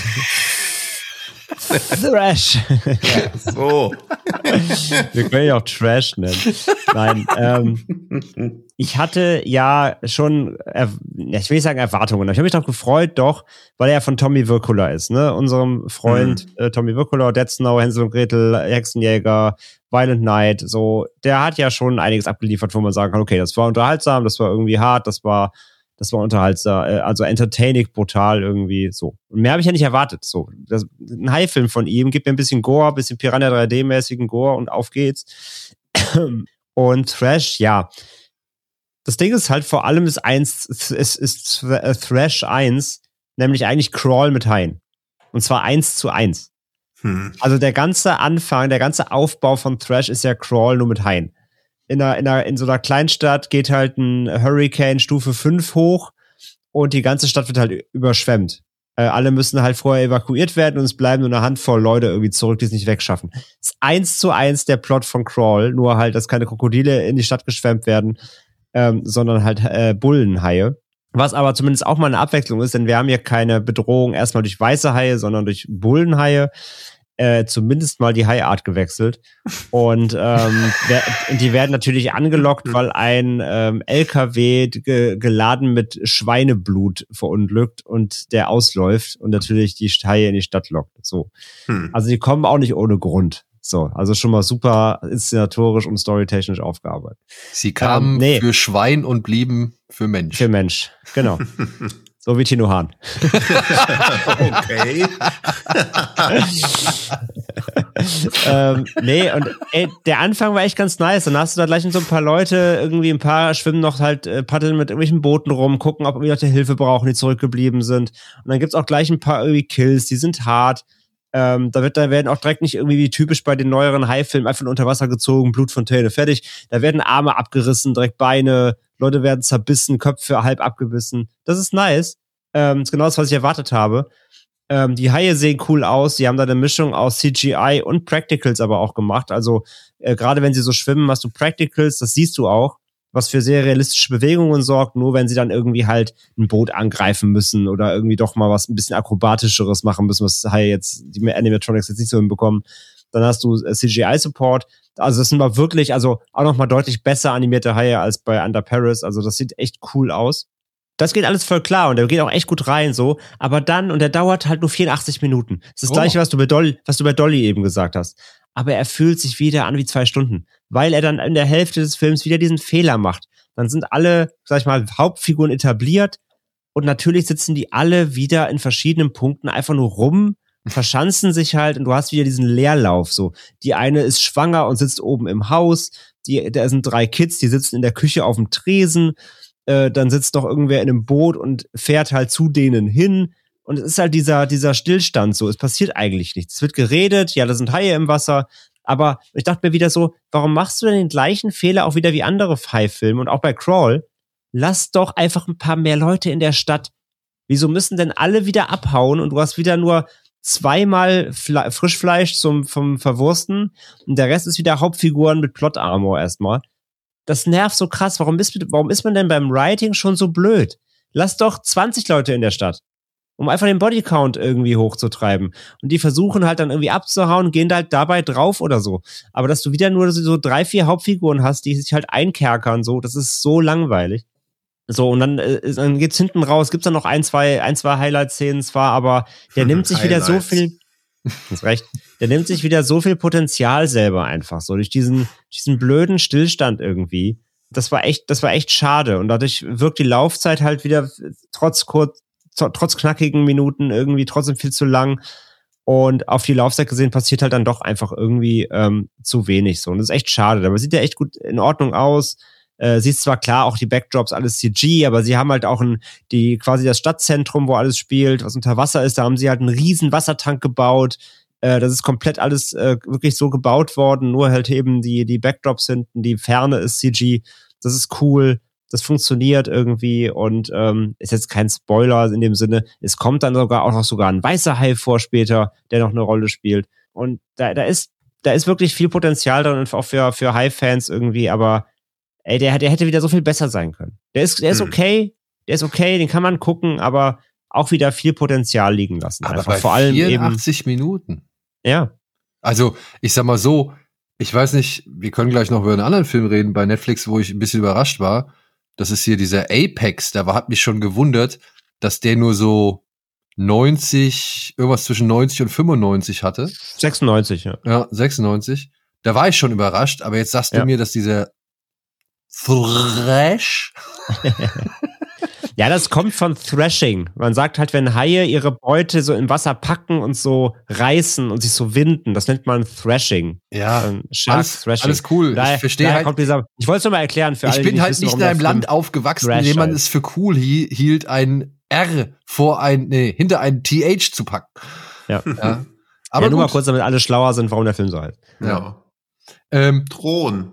Thrash. Ja, so. Wir können ja auch Trash nennen. Nein, ich hatte ja schon, ich will nicht sagen Erwartungen, ich habe mich darauf gefreut, doch, weil er von Tommy Wirkola ist, ne? Unserem Freund Tommy Wirkola, Dead Snow, Hänsel und Gretel, Hexenjäger, Violent Night, so, der hat ja schon einiges abgeliefert, wo man sagen kann, okay, das war unterhaltsam, das war irgendwie hart, das war unterhaltsam, also entertaining, brutal irgendwie so. Und mehr habe ich ja nicht erwartet. So, ein Hai-Film von ihm gibt mir ein bisschen Gore, ein bisschen Piranha 3D-mäßigen Gore und auf geht's. Und Thrash, ja. Das Ding ist halt, vor allem ist Thrash 1, nämlich eigentlich Crawl mit Haien. Und zwar 1:1. Also der ganze Anfang, der ganze Aufbau von Thrash ist ja Crawl nur mit Haien. In so einer Kleinstadt geht halt ein Hurricane Stufe 5 hoch und die ganze Stadt wird halt überschwemmt. Alle müssen halt vorher evakuiert werden und es bleiben nur eine Handvoll Leute irgendwie zurück, die es nicht wegschaffen. Das ist 1:1 der Plot von Crawl, nur halt, dass keine Krokodile in die Stadt geschwemmt werden, sondern halt Bullenhaie. Was aber zumindest auch mal eine Abwechslung ist, denn wir haben hier keine Bedrohung erstmal durch weiße Haie, sondern durch Bullenhaie. Zumindest mal die Haiart gewechselt. Und die werden natürlich angelockt, weil ein LKW geladen mit Schweineblut verunglückt und der ausläuft und natürlich die Haie in die Stadt lockt. So. Also die kommen auch nicht ohne Grund. So, also schon mal super inszenatorisch und storytechnisch aufgearbeitet. Sie kamen für Schwein und blieben für Mensch. Für Mensch, genau. So wie Tino Hahn. Okay. Der Anfang war echt ganz nice. Dann hast du da gleich so ein paar Leute, irgendwie ein paar schwimmen noch halt, paddeln mit irgendwelchen Booten rum, gucken, ob irgendwie Leute Hilfe brauchen, die zurückgeblieben sind. Und dann gibt's auch gleich ein paar irgendwie Kills, die sind hart. Da werden auch direkt nicht irgendwie wie typisch bei den neueren Hai-Filmen einfach unter Wasser gezogen, Blutfontäne, fertig. Da werden Arme abgerissen, direkt Beine, Leute werden zerbissen, Köpfe halb abgebissen. Das ist nice. Das ist genau das, was ich erwartet habe. Die Haie sehen cool aus. Die haben da eine Mischung aus CGI und Practicals aber auch gemacht. Also gerade wenn sie so schwimmen, hast du Practicals, das siehst du auch, was für sehr realistische Bewegungen sorgt. Nur wenn sie dann irgendwie halt ein Boot angreifen müssen oder irgendwie doch mal was ein bisschen akrobatischeres machen müssen, was Haie jetzt, die Animatronics jetzt nicht so hinbekommen. Dann hast du CGI-Support. Also das sind mal wirklich, also auch nochmal deutlich besser animierte Haie als bei Under Paris. Also das sieht echt cool aus. Das geht alles voll klar und der geht auch echt gut rein so. Aber dann, und der dauert halt nur 84 Minuten. Das ist das Gleiche, was du bei Dolly eben gesagt hast. Aber er fühlt sich wieder an wie 2 Stunden. Weil er dann in der Hälfte des Films wieder diesen Fehler macht. Dann sind alle, sag ich mal, Hauptfiguren etabliert. Und natürlich sitzen die alle wieder in verschiedenen Punkten einfach nur rum, verschanzen sich halt und du hast wieder diesen Leerlauf so. Die eine ist schwanger und sitzt oben im Haus, da sind 3 Kids, die sitzen in der Küche auf dem Tresen, dann sitzt noch irgendwer in einem Boot und fährt halt zu denen hin und es ist halt dieser Stillstand so, es passiert eigentlich nichts. Es wird geredet, ja, da sind Haie im Wasser, Aber ich dachte mir wieder so, warum machst du denn den gleichen Fehler auch wieder wie andere High-Filme und auch bei Crawl? Lass doch einfach ein paar mehr Leute in der Stadt. Wieso müssen denn alle wieder abhauen und du hast wieder nur 2-mal Frischfleisch vom Verwursten und der Rest ist wieder Hauptfiguren mit Plot-Armor erstmal. Das nervt so krass. Warum ist man denn beim Writing schon so blöd? Lass doch 20 Leute in der Stadt, um einfach den Bodycount irgendwie hochzutreiben. Und die versuchen halt dann irgendwie abzuhauen, gehen halt dabei drauf oder so. Aber dass du wieder nur so 3-4 Hauptfiguren hast, die sich halt einkerkern, so, das ist so langweilig. So, und dann geht's hinten raus, gibt's dann noch ein, zwei Highlight-Szenen zwar, aber der nimmt sich wieder so viel, das recht, der nimmt sich wieder so viel Potenzial selber einfach, so durch diesen blöden Stillstand irgendwie. Das war echt schade und dadurch wirkt die Laufzeit halt wieder trotz knackigen Minuten irgendwie trotzdem viel zu lang und auf die Laufzeit gesehen passiert halt dann doch einfach irgendwie zu wenig so und das ist echt schade, aber sieht ja echt gut in Ordnung aus. Sie ist zwar klar, auch die Backdrops, alles CG, aber sie haben halt auch quasi das Stadtzentrum, wo alles spielt, was unter Wasser ist, da haben sie halt einen riesen Wassertank gebaut. Das ist komplett alles wirklich so gebaut worden, nur halt eben die Backdrops hinten, die Ferne ist CG. Das ist cool, das funktioniert irgendwie und ist jetzt kein Spoiler in dem Sinne. Es kommt dann auch noch ein weißer Hai vor später, der noch eine Rolle spielt. Und da ist wirklich viel Potenzial drin, auch für Hai-Fans irgendwie, aber ey, der hätte wieder so viel besser sein können. Der ist okay, den kann man gucken, aber auch wieder viel Potenzial liegen lassen. Aber einfach. bei Vor allem 84 Minuten. Ja. Also, ich sag mal so, ich weiß nicht, wir können gleich noch über einen anderen Film reden bei Netflix, wo ich ein bisschen überrascht war. Das ist hier dieser Apex, hat mich schon gewundert, dass der nur so irgendwas zwischen 90 und 95 hatte. 96, ja. Ja, 96. Da war ich schon überrascht, aber jetzt sagst du mir, dass dieser Thrash. Ja, das kommt von Thrashing. Man sagt halt, wenn Haie ihre Beute so im Wasser packen und so reißen und sich so winden, das nennt man Thrashing. Ja, Thrashing. Alles cool. Ich verstehe halt. Ich wollte es nochmal erklären für alle, die Ich bin halt nicht in einem Land aufgewachsen, in dem man es für cool hielt, ein R hinter ein TH zu packen. Ja. Aber nur mal kurz, damit alle schlauer sind, warum der Film so heißt. Ja. Thron.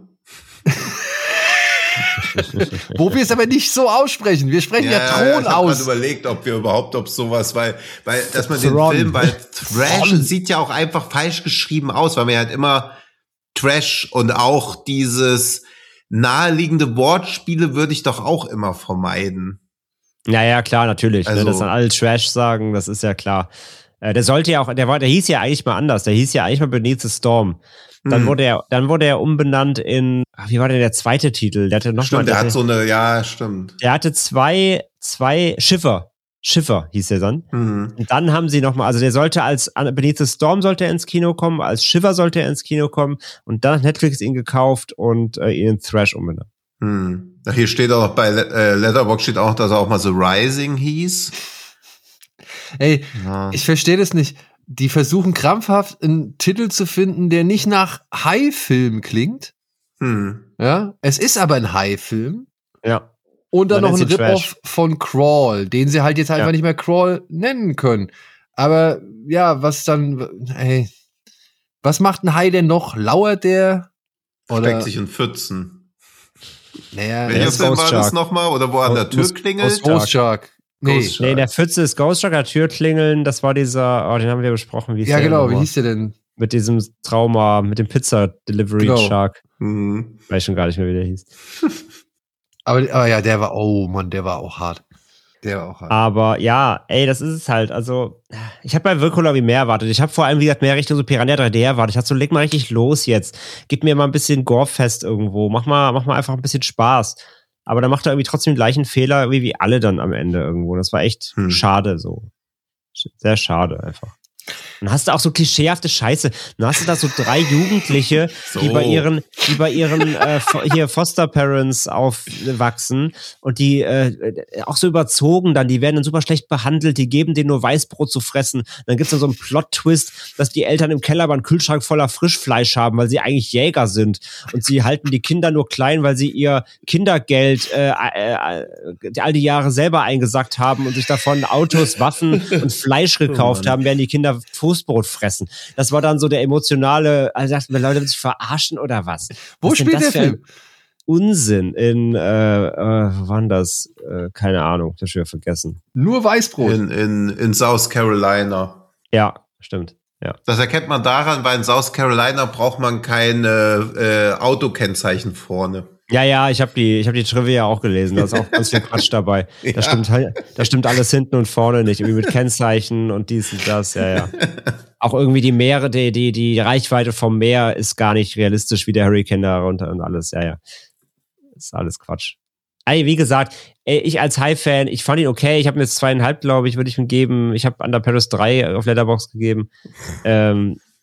Wo wir es aber nicht so aussprechen. Wir sprechen Thron aus. Ich habe überlegt, ob sowas, weil dass man den Film, weil Thrash sieht ja auch einfach falsch geschrieben aus, weil man halt immer Trash und auch dieses naheliegende Wortspiele würde ich doch auch immer vermeiden. Ja, klar, natürlich. Also, dass dann alle Trash sagen, das ist ja klar. Der hieß ja eigentlich mal anders. Der hieß ja eigentlich mal Beneath the Storm. Dann wurde er umbenannt in, wie war denn der zweite Titel? Der hatte stimmt. Der hatte zwei Schiffer hieß der dann. Mhm. Und dann haben sie nochmal, also der sollte als Beneath the Storm sollte er ins Kino kommen, als Schiffer sollte er ins Kino kommen und dann hat Netflix ihn gekauft und ihn in Thrash umbenannt. Mhm. Hier steht auch bei Letterboxd steht auch, dass er auch mal The Rising hieß. Ey, ich verstehe das nicht. Die versuchen krampfhaft einen Titel zu finden, der nicht nach Hai-Film klingt. Ja, es ist aber ein Hai-Film. Ja. Und dann noch ein Rip-Off von Crawl, den sie halt jetzt einfach nicht mehr Crawl nennen können. Aber ja, was macht ein Hai denn noch? Lauert der? Steckt sich in Pfützen. Naja, welcher Film war das nochmal? Oder wo an der Tür klingelt? Ghost Shark. Nee, in der Pfütze ist Ghost Shark, Tür klingeln, das war dieser, den haben wir besprochen. Wie hieß der denn? Mit diesem Trauma, mit dem Pizza-Delivery Shark. Mhm. Weiß schon gar nicht mehr, wie der hieß. aber ja, der war auch hart. Aber ja, ey, das ist es halt. Also, ich habe bei Virtual mehr erwartet. Ich habe vor allem, wie gesagt, mehr Richtung so Piranha 3D erwartet. Ich hatte so, leg mal richtig los jetzt. Gib mir mal ein bisschen Gore-Fest irgendwo. Mach mal einfach ein bisschen Spaß. Aber da macht er irgendwie trotzdem den gleichen Fehler wie alle dann am Ende irgendwo. Das war echt schade so. Sehr schade einfach. Dann hast du auch so klischeehafte Scheiße. Dann hast du da so 3 Jugendliche, die bei ihren hier Foster Parents aufwachsen und die auch so überzogen dann, die werden dann super schlecht behandelt, die geben denen nur Weißbrot zu fressen. Dann gibt's dann so einen Plot-Twist, dass die Eltern im Keller aber einen Kühlschrank voller Frischfleisch haben, weil sie eigentlich Jäger sind und sie halten die Kinder nur klein, weil sie ihr Kindergeld all die Jahre selber eingesackt haben und sich davon Autos, Waffen und Fleisch gekauft haben, während die Kinder Toastbrot fressen. Das war dann so der emotionale, also dachten wir, Leute, willst du sich verarschen oder was? Wo spielt der Film? Unsinn in, wo waren das? Keine Ahnung, das hab ich wieder vergessen. Nur Weißbrot. In South Carolina. Ja, stimmt. Ja. Das erkennt man daran, weil in South Carolina braucht man keine Autokennzeichen vorne. Ja, ich hab die Trivia auch gelesen, da ist auch ganz viel Quatsch dabei. Ja. Da stimmt alles hinten und vorne nicht, irgendwie mit Kennzeichen und dies und das, ja. Auch irgendwie die Meere, die Reichweite vom Meer ist gar nicht realistisch, wie der Hurricane da runter und alles, ja. Ist alles Quatsch. Ey, wie gesagt, ich als High-Fan, ich fand ihn okay, ich habe mir jetzt 2,5, glaube ich, würde ich ihm geben. Ich habe Under Paris 3 auf Letterboxd gegeben. Der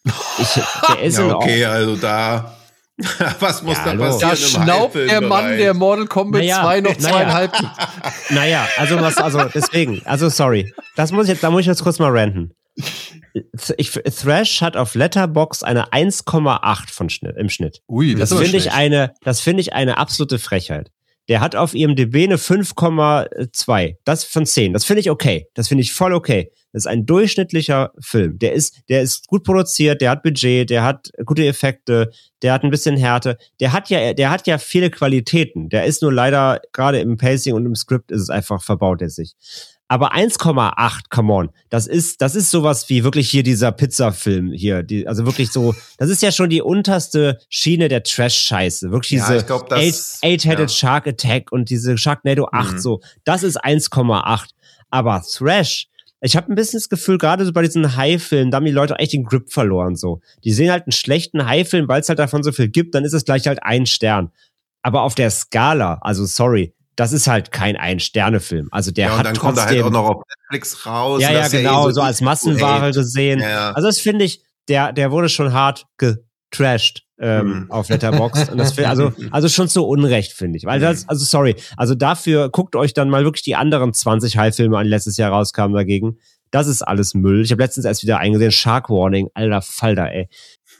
ist ja, okay, also da... Was muss da passieren? Da schnaubt der Mann, der Mortal Kombat 2 noch 2,5 gibt. Naja, deswegen, sorry. Da muss ich jetzt kurz mal ranten. Thrash hat auf Letterboxd eine 1,8 im Schnitt. Ui, das finde ich eine absolute Frechheit. Der hat auf IMDb eine 5,2. Das von 10. Das finde ich okay. Das finde ich voll okay. Das ist ein durchschnittlicher Film. Der ist gut produziert, der hat Budget, der hat gute Effekte, der hat ein bisschen Härte. Der hat ja viele Qualitäten. Der ist nur leider, gerade im Pacing und im Skript ist es einfach, verbaut er sich. Aber 1,8, come on. Das ist sowas wie wirklich hier dieser Pizza-Film hier. Also wirklich so, das ist ja schon die unterste Schiene der Trash-Scheiße. Wirklich diese Eight-Headed Shark Attack und diese Sharknado 8 so. Das ist 1,8. Aber Thrash, ich habe ein bisschen das Gefühl, gerade so bei diesen High-Filmen, da haben die Leute echt den Grip verloren so. Die sehen halt einen schlechten High-Film, weil es halt davon so viel gibt, dann ist es gleich halt 1 Stern. Aber auf der Skala, also sorry, das ist halt kein Ein-Sterne-Film. Also der hat und dann trotzdem, kommt er halt auch noch auf Netflix raus. Ja, genau, so als Massenware gesehen. Ja. Also das finde ich, der wurde schon hart getrashed auf Letterboxd. Und das also schon zu Unrecht, finde ich. Weil sorry, also dafür guckt euch dann mal wirklich die anderen 20 High-Filme an, die letztes Jahr rauskamen dagegen. Das ist alles Müll. Ich habe letztens erst wieder eingesehen, Shark Warning, alter Falter, ey.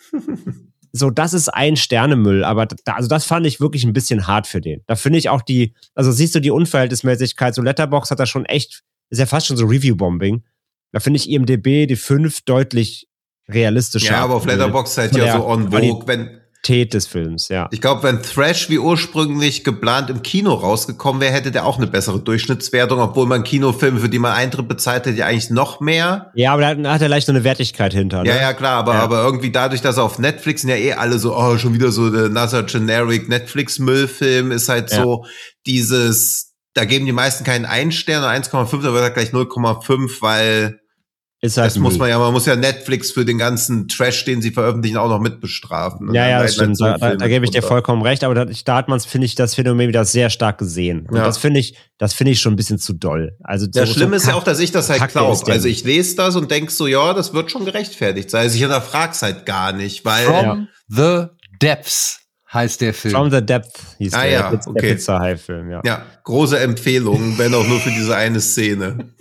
So, das ist Ein-Sterne-Müll, aber das fand ich wirklich ein bisschen hart für den. Da finde ich auch siehst du die Unverhältnismäßigkeit, so Letterboxd hat da schon echt, ist ja fast schon so Review-Bombing. Da finde ich IMDb die 5 deutlich realistischer. Ja, aber auf Letterboxd halt ja so on vogue, Qualität des Films, ja. Ich glaube, wenn Thrash wie ursprünglich geplant im Kino rausgekommen wäre, hätte der auch eine bessere Durchschnittswertung, obwohl man Kinofilme, für die man Eintritt bezahlt hätte, ja eigentlich noch mehr. Ja, aber da hat er leicht so eine Wertigkeit hinter. Ne? Ja, klar, aber irgendwie dadurch, dass er auf Netflix sind ja alle so, schon wieder so der another generic Netflix-Müllfilm, ist halt so dieses, da geben die meisten keinen 1 Stern oder 1,5, da wird er gleich 0,5, weil ist halt das muss man muss ja Netflix für den ganzen Trash, den sie veröffentlichen, auch noch mit bestrafen. Ja, das stimmt. Da gebe ich dir vollkommen recht, aber da hat man, finde ich, das Phänomen wieder sehr stark gesehen. Und das finde ich schon ein bisschen zu doll. Also das Schlimme ist ja auch, dass ich das halt glaube. Also ich lese das und denk so, ja, das wird schon gerechtfertigt sein. Also ich hinterfrag's halt gar nicht, weil From the Depths heißt der Film. From the Depth hieß der okay. Pizza-High-Film, ja. Ja, große Empfehlung, wenn auch nur für diese eine Szene.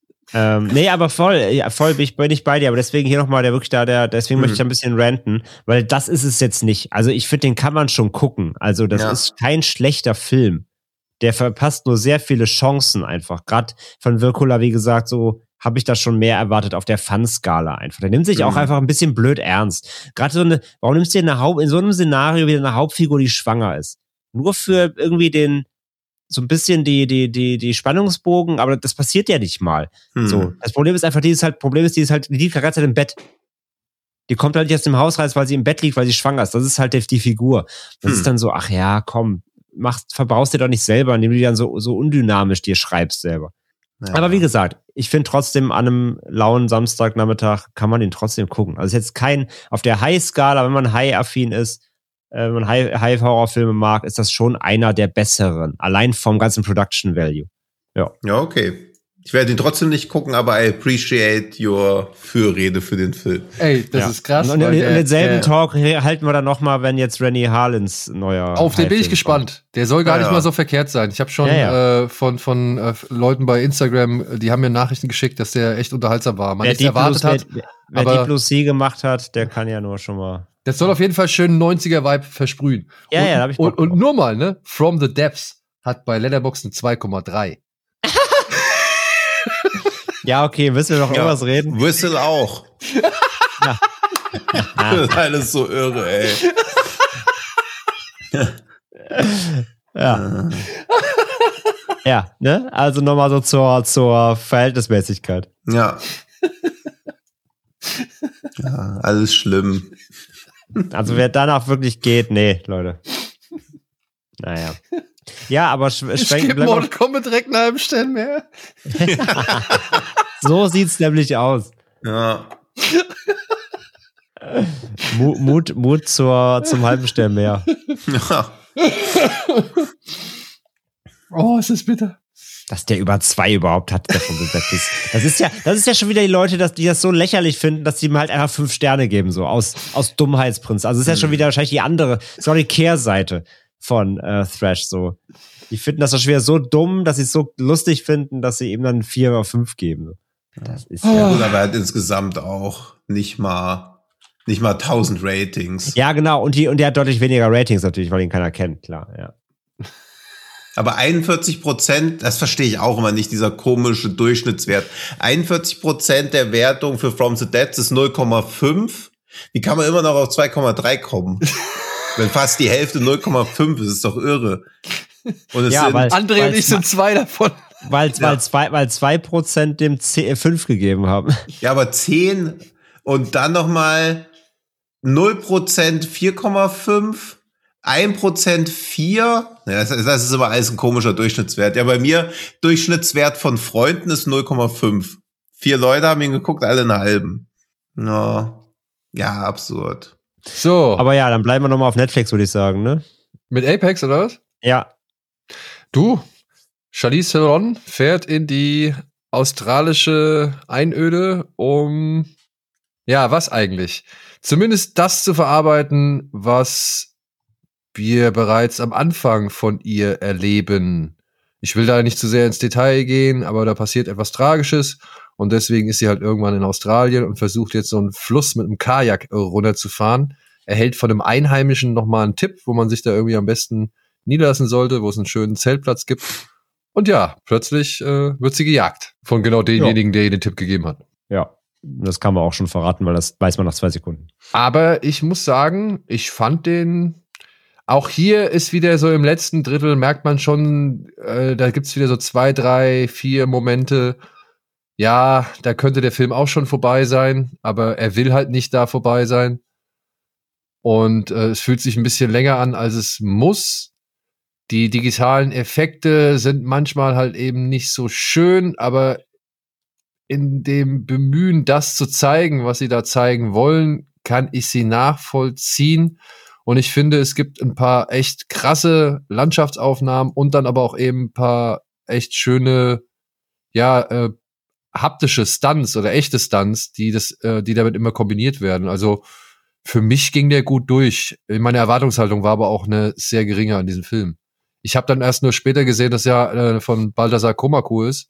Nee, aber voll bin ich bei dir, aber deswegen hier nochmal deswegen möchte ich ein bisschen ranten, weil das ist es jetzt nicht. Also ich finde, den kann man schon gucken. Also das ist kein schlechter Film. Der verpasst nur sehr viele Chancen einfach. Gerade von Wirkola, wie gesagt, so habe ich da schon mehr erwartet auf der Fun-Skala einfach. Der nimmt sich auch einfach ein bisschen blöd ernst. Gerade warum nimmst du in so einem Szenario wieder eine Hauptfigur, die schwanger ist? Nur für irgendwie so ein bisschen die Spannungsbogen, aber das passiert ja nicht mal. So. Das Problem ist einfach, die liegt die ganze Zeit im Bett. Die kommt halt nicht aus dem Haus raus, weil sie im Bett liegt, weil sie schwanger ist. Das ist halt die Figur. Das ist dann so, ach ja, komm, verbrauchst dir doch nicht selber, indem du die dann so undynamisch dir schreibst selber. Ja. Aber wie gesagt, ich finde trotzdem an einem lauen Samstagnachmittag kann man den trotzdem gucken. Also ist jetzt kein, auf der High-Skala, wenn man High-affin ist, wenn man High-Horror-Filme mag, ist das schon einer der besseren. Allein vom ganzen Production Value. Ja, okay. Ich werde ihn trotzdem nicht gucken, aber I appreciate your Fürrede für den Film. Ey, das ist krass. Und denselben Talk halten wir dann nochmal, wenn jetzt Rennie Harlins neuer auf den bin ich gespannt. Der soll gar nicht mal so verkehrt sein. Ich habe schon von Leuten bei Instagram, die haben mir Nachrichten geschickt, dass der echt unterhaltsam war. Man nicht erwartet hat. Wer Deep Blue Sea gemacht hat, der kann ja nur schon mal. Das soll auf jeden Fall schön 90er-Vibe versprühen. Da hab ich Bock drauf. Und nur mal, ne? From the Depths hat bei Letterboxd eine 2,3. Ja, okay, müssen wir noch irgendwas reden? Whistle auch. Das ist alles so irre, ey. Ja. Ja, ne? Also nochmal so zur Verhältnismäßigkeit. Ja. Ja, alles schlimm. Also wer danach wirklich geht, nee, Leute. Naja. Ja, aber Ich gebe Mortal Kombat direkt einen halben Stern mehr. So sieht's nämlich aus. Ja. Mut zum halben Stern mehr. Ja. Oh, es ist bitter. Dass der über 2 überhaupt hat. Das ist ja schon wieder die Leute, die das so lächerlich finden, dass sie ihm halt einfach 5 Sterne geben, so aus Dummheitsprinzip. Also es ist ja schon wieder wahrscheinlich die Kehrseite von Thrash so. Die finden das doch schon wieder so dumm, dass sie es so lustig finden, dass sie ihm dann 4 oder 5 geben. Das ist ja gut, aber er hat insgesamt auch nicht mal 1000 Ratings. Ja, genau. Und der hat deutlich weniger Ratings natürlich, weil ihn keiner kennt, klar, ja. Aber 41%, das verstehe ich auch immer nicht, dieser komische Durchschnittswert. 41% der Wertung für From the Dead ist 0,5. Wie kann man immer noch auf 2,3 kommen? Wenn fast die Hälfte 0,5 ist, ist doch irre. Und es sind André und ich sind 2 davon. Weil 2% dem 5 gegeben haben. Ja, aber 10 und dann nochmal 0% 4,5, 1% 4. Ja, das ist immer alles ein komischer Durchschnittswert. Ja, bei mir Durchschnittswert von Freunden ist 0,5. 4 Leute haben ihn geguckt, alle einen halben. No. Ja, absurd. So. Aber ja, dann bleiben wir nochmal auf Netflix, würde ich sagen, ne? Mit Apex, oder was? Ja. Du, Charlize Theron fährt in die australische Einöde, um, ja, was eigentlich? Zumindest das zu verarbeiten, was wir bereits am Anfang von ihr erleben. Ich will da nicht zu sehr ins Detail gehen, aber da passiert etwas Tragisches und deswegen ist sie halt irgendwann in Australien und versucht jetzt so einen Fluss mit einem Kajak runterzufahren. Erhält von einem Einheimischen nochmal einen Tipp, wo man sich da irgendwie am besten niederlassen sollte, wo es einen schönen Zeltplatz gibt. Und ja, plötzlich wird sie gejagt von genau demjenigen, der ihr den Tipp gegeben hat. Ja, das kann man auch schon verraten, weil das weiß man nach 2 Sekunden. Aber ich muss sagen, ich fand den, auch hier ist wieder so im letzten Drittel, merkt man schon, da gibt's wieder so 2, 3, 4 Momente. Ja, da könnte der Film auch schon vorbei sein, aber er will halt nicht da vorbei sein. Und es fühlt sich ein bisschen länger an, als es muss. Die digitalen Effekte sind manchmal halt eben nicht so schön, aber in dem Bemühen, das zu zeigen, was sie da zeigen wollen, kann ich sie nachvollziehen. Und ich finde, es gibt ein paar echt krasse Landschaftsaufnahmen und dann aber auch eben ein paar echt schöne, ja, haptische Stunts oder echte Stunts, die damit immer kombiniert werden. Also für mich ging der gut durch. Meine Erwartungshaltung war aber auch eine sehr geringe an diesem Film. Ich habe dann erst nur später gesehen, dass ja von Balthasar Kormákur ist.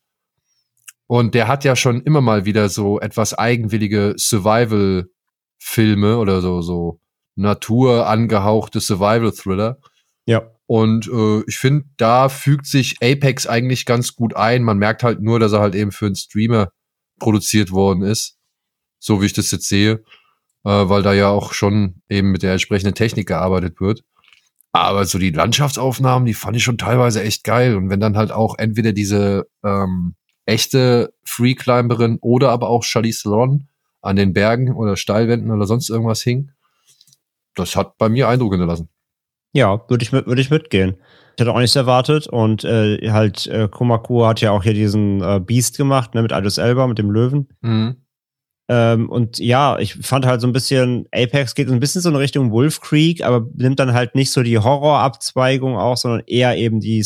Und der hat ja schon immer mal wieder so etwas eigenwillige Survival-Filme oder so Natur angehauchte Survival-Thriller. Ja. Und ich finde, da fügt sich Apex eigentlich ganz gut ein. Man merkt halt nur, dass er halt eben für einen Streamer produziert worden ist. So wie ich das jetzt sehe. Weil da ja auch schon eben mit der entsprechenden Technik gearbeitet wird. Aber so die Landschaftsaufnahmen, die fand ich schon teilweise echt geil. Und wenn dann halt auch entweder diese echte Freeclimberin oder aber auch Charlize Theron an den Bergen oder Steilwänden oder sonst irgendwas hing, das hat bei mir Eindruck hinterlassen. Ja, würde ich mitgehen. Ich hätte auch nichts erwartet und Kormákur hat ja auch hier diesen Beast gemacht, ne, mit Idris Elba, mit dem Löwen. Mhm. Und ja, ich fand halt so ein bisschen, Apex geht ein bisschen so in Richtung Wolf Creek, aber nimmt dann halt nicht so die Horror-Abzweigung auch, sondern eher eben die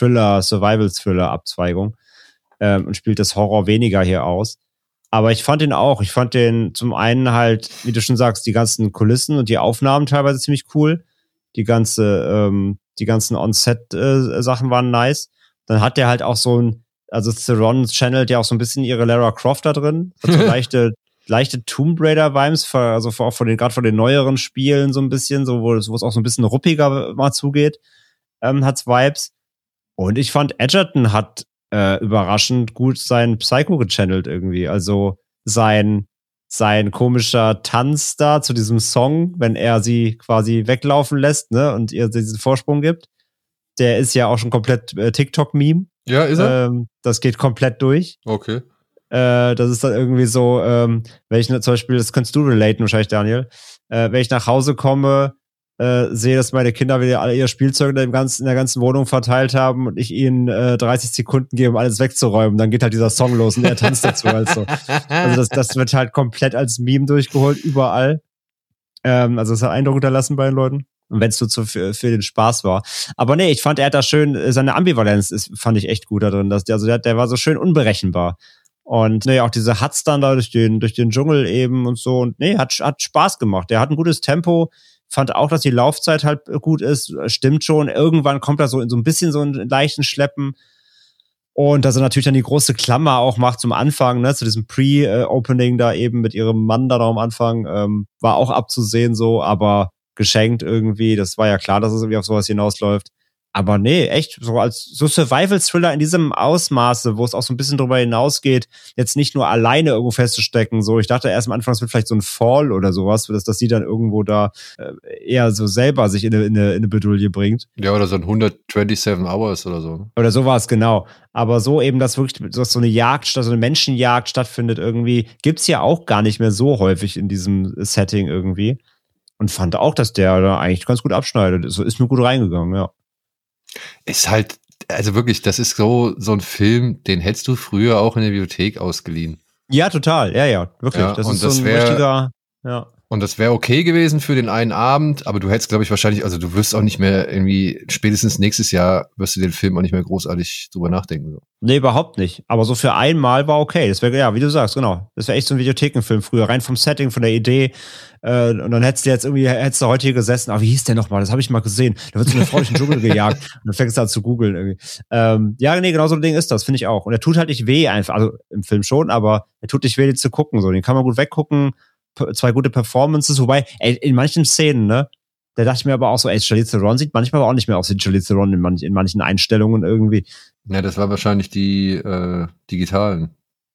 Survival-Thriller-Abzweigung und spielt das Horror weniger hier aus. Aber ich fand den zum einen halt, wie du schon sagst, die ganzen Kulissen und die Aufnahmen teilweise ziemlich cool. Die ganzen On-Set-Sachen waren nice. Dann hat der halt auch also Theron channelt ja auch so ein bisschen ihre Lara Croft da drin. Hat so leichte Tomb Raider-Vibes, also auch gerade von den neueren Spielen so ein bisschen, so wo es auch so ein bisschen ruppiger mal zugeht, hat's Vibes. Und ich fand, Edgerton hat überraschend gut seinen Psycho gechannelt irgendwie. Also sein sein komischer Tanz da zu diesem Song, wenn er sie quasi weglaufen lässt, ne, und ihr diesen Vorsprung gibt, der ist ja auch schon komplett TikTok-Meme. Ja, ist er? Das geht komplett durch. Okay. Das ist dann irgendwie so, wenn ich zum Beispiel, das kannst du relaten wahrscheinlich, Daniel, wenn ich nach Hause komme, sehe, dass meine Kinder wieder alle ihr Spielzeug in der ganzen Wohnung verteilt haben und ich ihnen 30 Sekunden gebe, um alles wegzuräumen. Dann geht halt dieser Song los und er tanzt dazu. Also das wird halt komplett als Meme durchgeholt, überall. Also es hat Eindruck hinterlassen bei den Leuten. Und wenn es nur für den Spaß war. Aber nee, ich fand, er hat da schön, seine Ambivalenz fand ich echt gut da drin. Der war so schön unberechenbar. Und nee, auch diese Huts dann da durch den Dschungel eben und so. Und nee, hat Spaß gemacht. Der hat ein gutes Tempo. Fand auch, dass die Laufzeit halt gut ist. Stimmt schon. Irgendwann kommt er so in so ein bisschen so einen leichten Schleppen. Und dass er natürlich dann die große Klammer auch macht zum Anfang, ne, zu diesem Pre-Opening da eben mit ihrem Mann da noch am Anfang, war auch abzusehen so, aber geschenkt irgendwie. Das war ja klar, dass es irgendwie auf sowas hinausläuft. Aber nee, echt, so als so Survival-Thriller in diesem Ausmaße, wo es auch so ein bisschen drüber hinausgeht, jetzt nicht nur alleine irgendwo festzustecken. So, ich dachte erst am Anfang, es wird vielleicht so ein Fall oder sowas, dass die dann irgendwo da eher so selber sich in eine Bedouille bringt. Ja, oder so ein 127 Hours oder so. Oder so war es, genau. Aber so eben, dass wirklich so eine Jagd, so eine Menschenjagd stattfindet irgendwie, gibt's ja auch gar nicht mehr so häufig in diesem Setting irgendwie. Und fand auch, dass der da eigentlich ganz gut abschneidet. So ist mir gut reingegangen, ja. Ist halt, also wirklich, das ist so ein Film, den hättest du früher auch in der Bibliothek ausgeliehen. Ja, total, ja, wirklich. Ja, das ist so ein richtiger, ja. Und das wäre okay gewesen für den einen Abend, aber du hättest, glaube ich, wahrscheinlich, also du wirst auch nicht mehr irgendwie, spätestens nächstes Jahr wirst du den Film auch nicht mehr großartig drüber nachdenken. So. Nee, überhaupt nicht. Aber so für einmal war okay. Das wäre, ja, wie du sagst, genau. Das wäre echt so ein Videothekenfilm früher, rein vom Setting, von der Idee. Und dann hättest du heute hier gesessen, wie hieß der nochmal? Das habe ich mal gesehen. Da wird so eine Frau durch den Dschungel gejagt. Und dann fängst du an zu googeln irgendwie. Ja, nee, genau so ein Ding ist das, finde ich auch. Und er tut halt nicht weh einfach, also im Film schon, aber er tut nicht weh, den zu gucken. So, den kann man gut weggucken. 2 gute Performances, wobei, in manchen Szenen, ne, da dachte ich mir aber auch so, Charlize Theron sieht manchmal aber auch nicht mehr aus wie Charlize Theron in manchen Einstellungen irgendwie. Ja, das war wahrscheinlich die digitalen.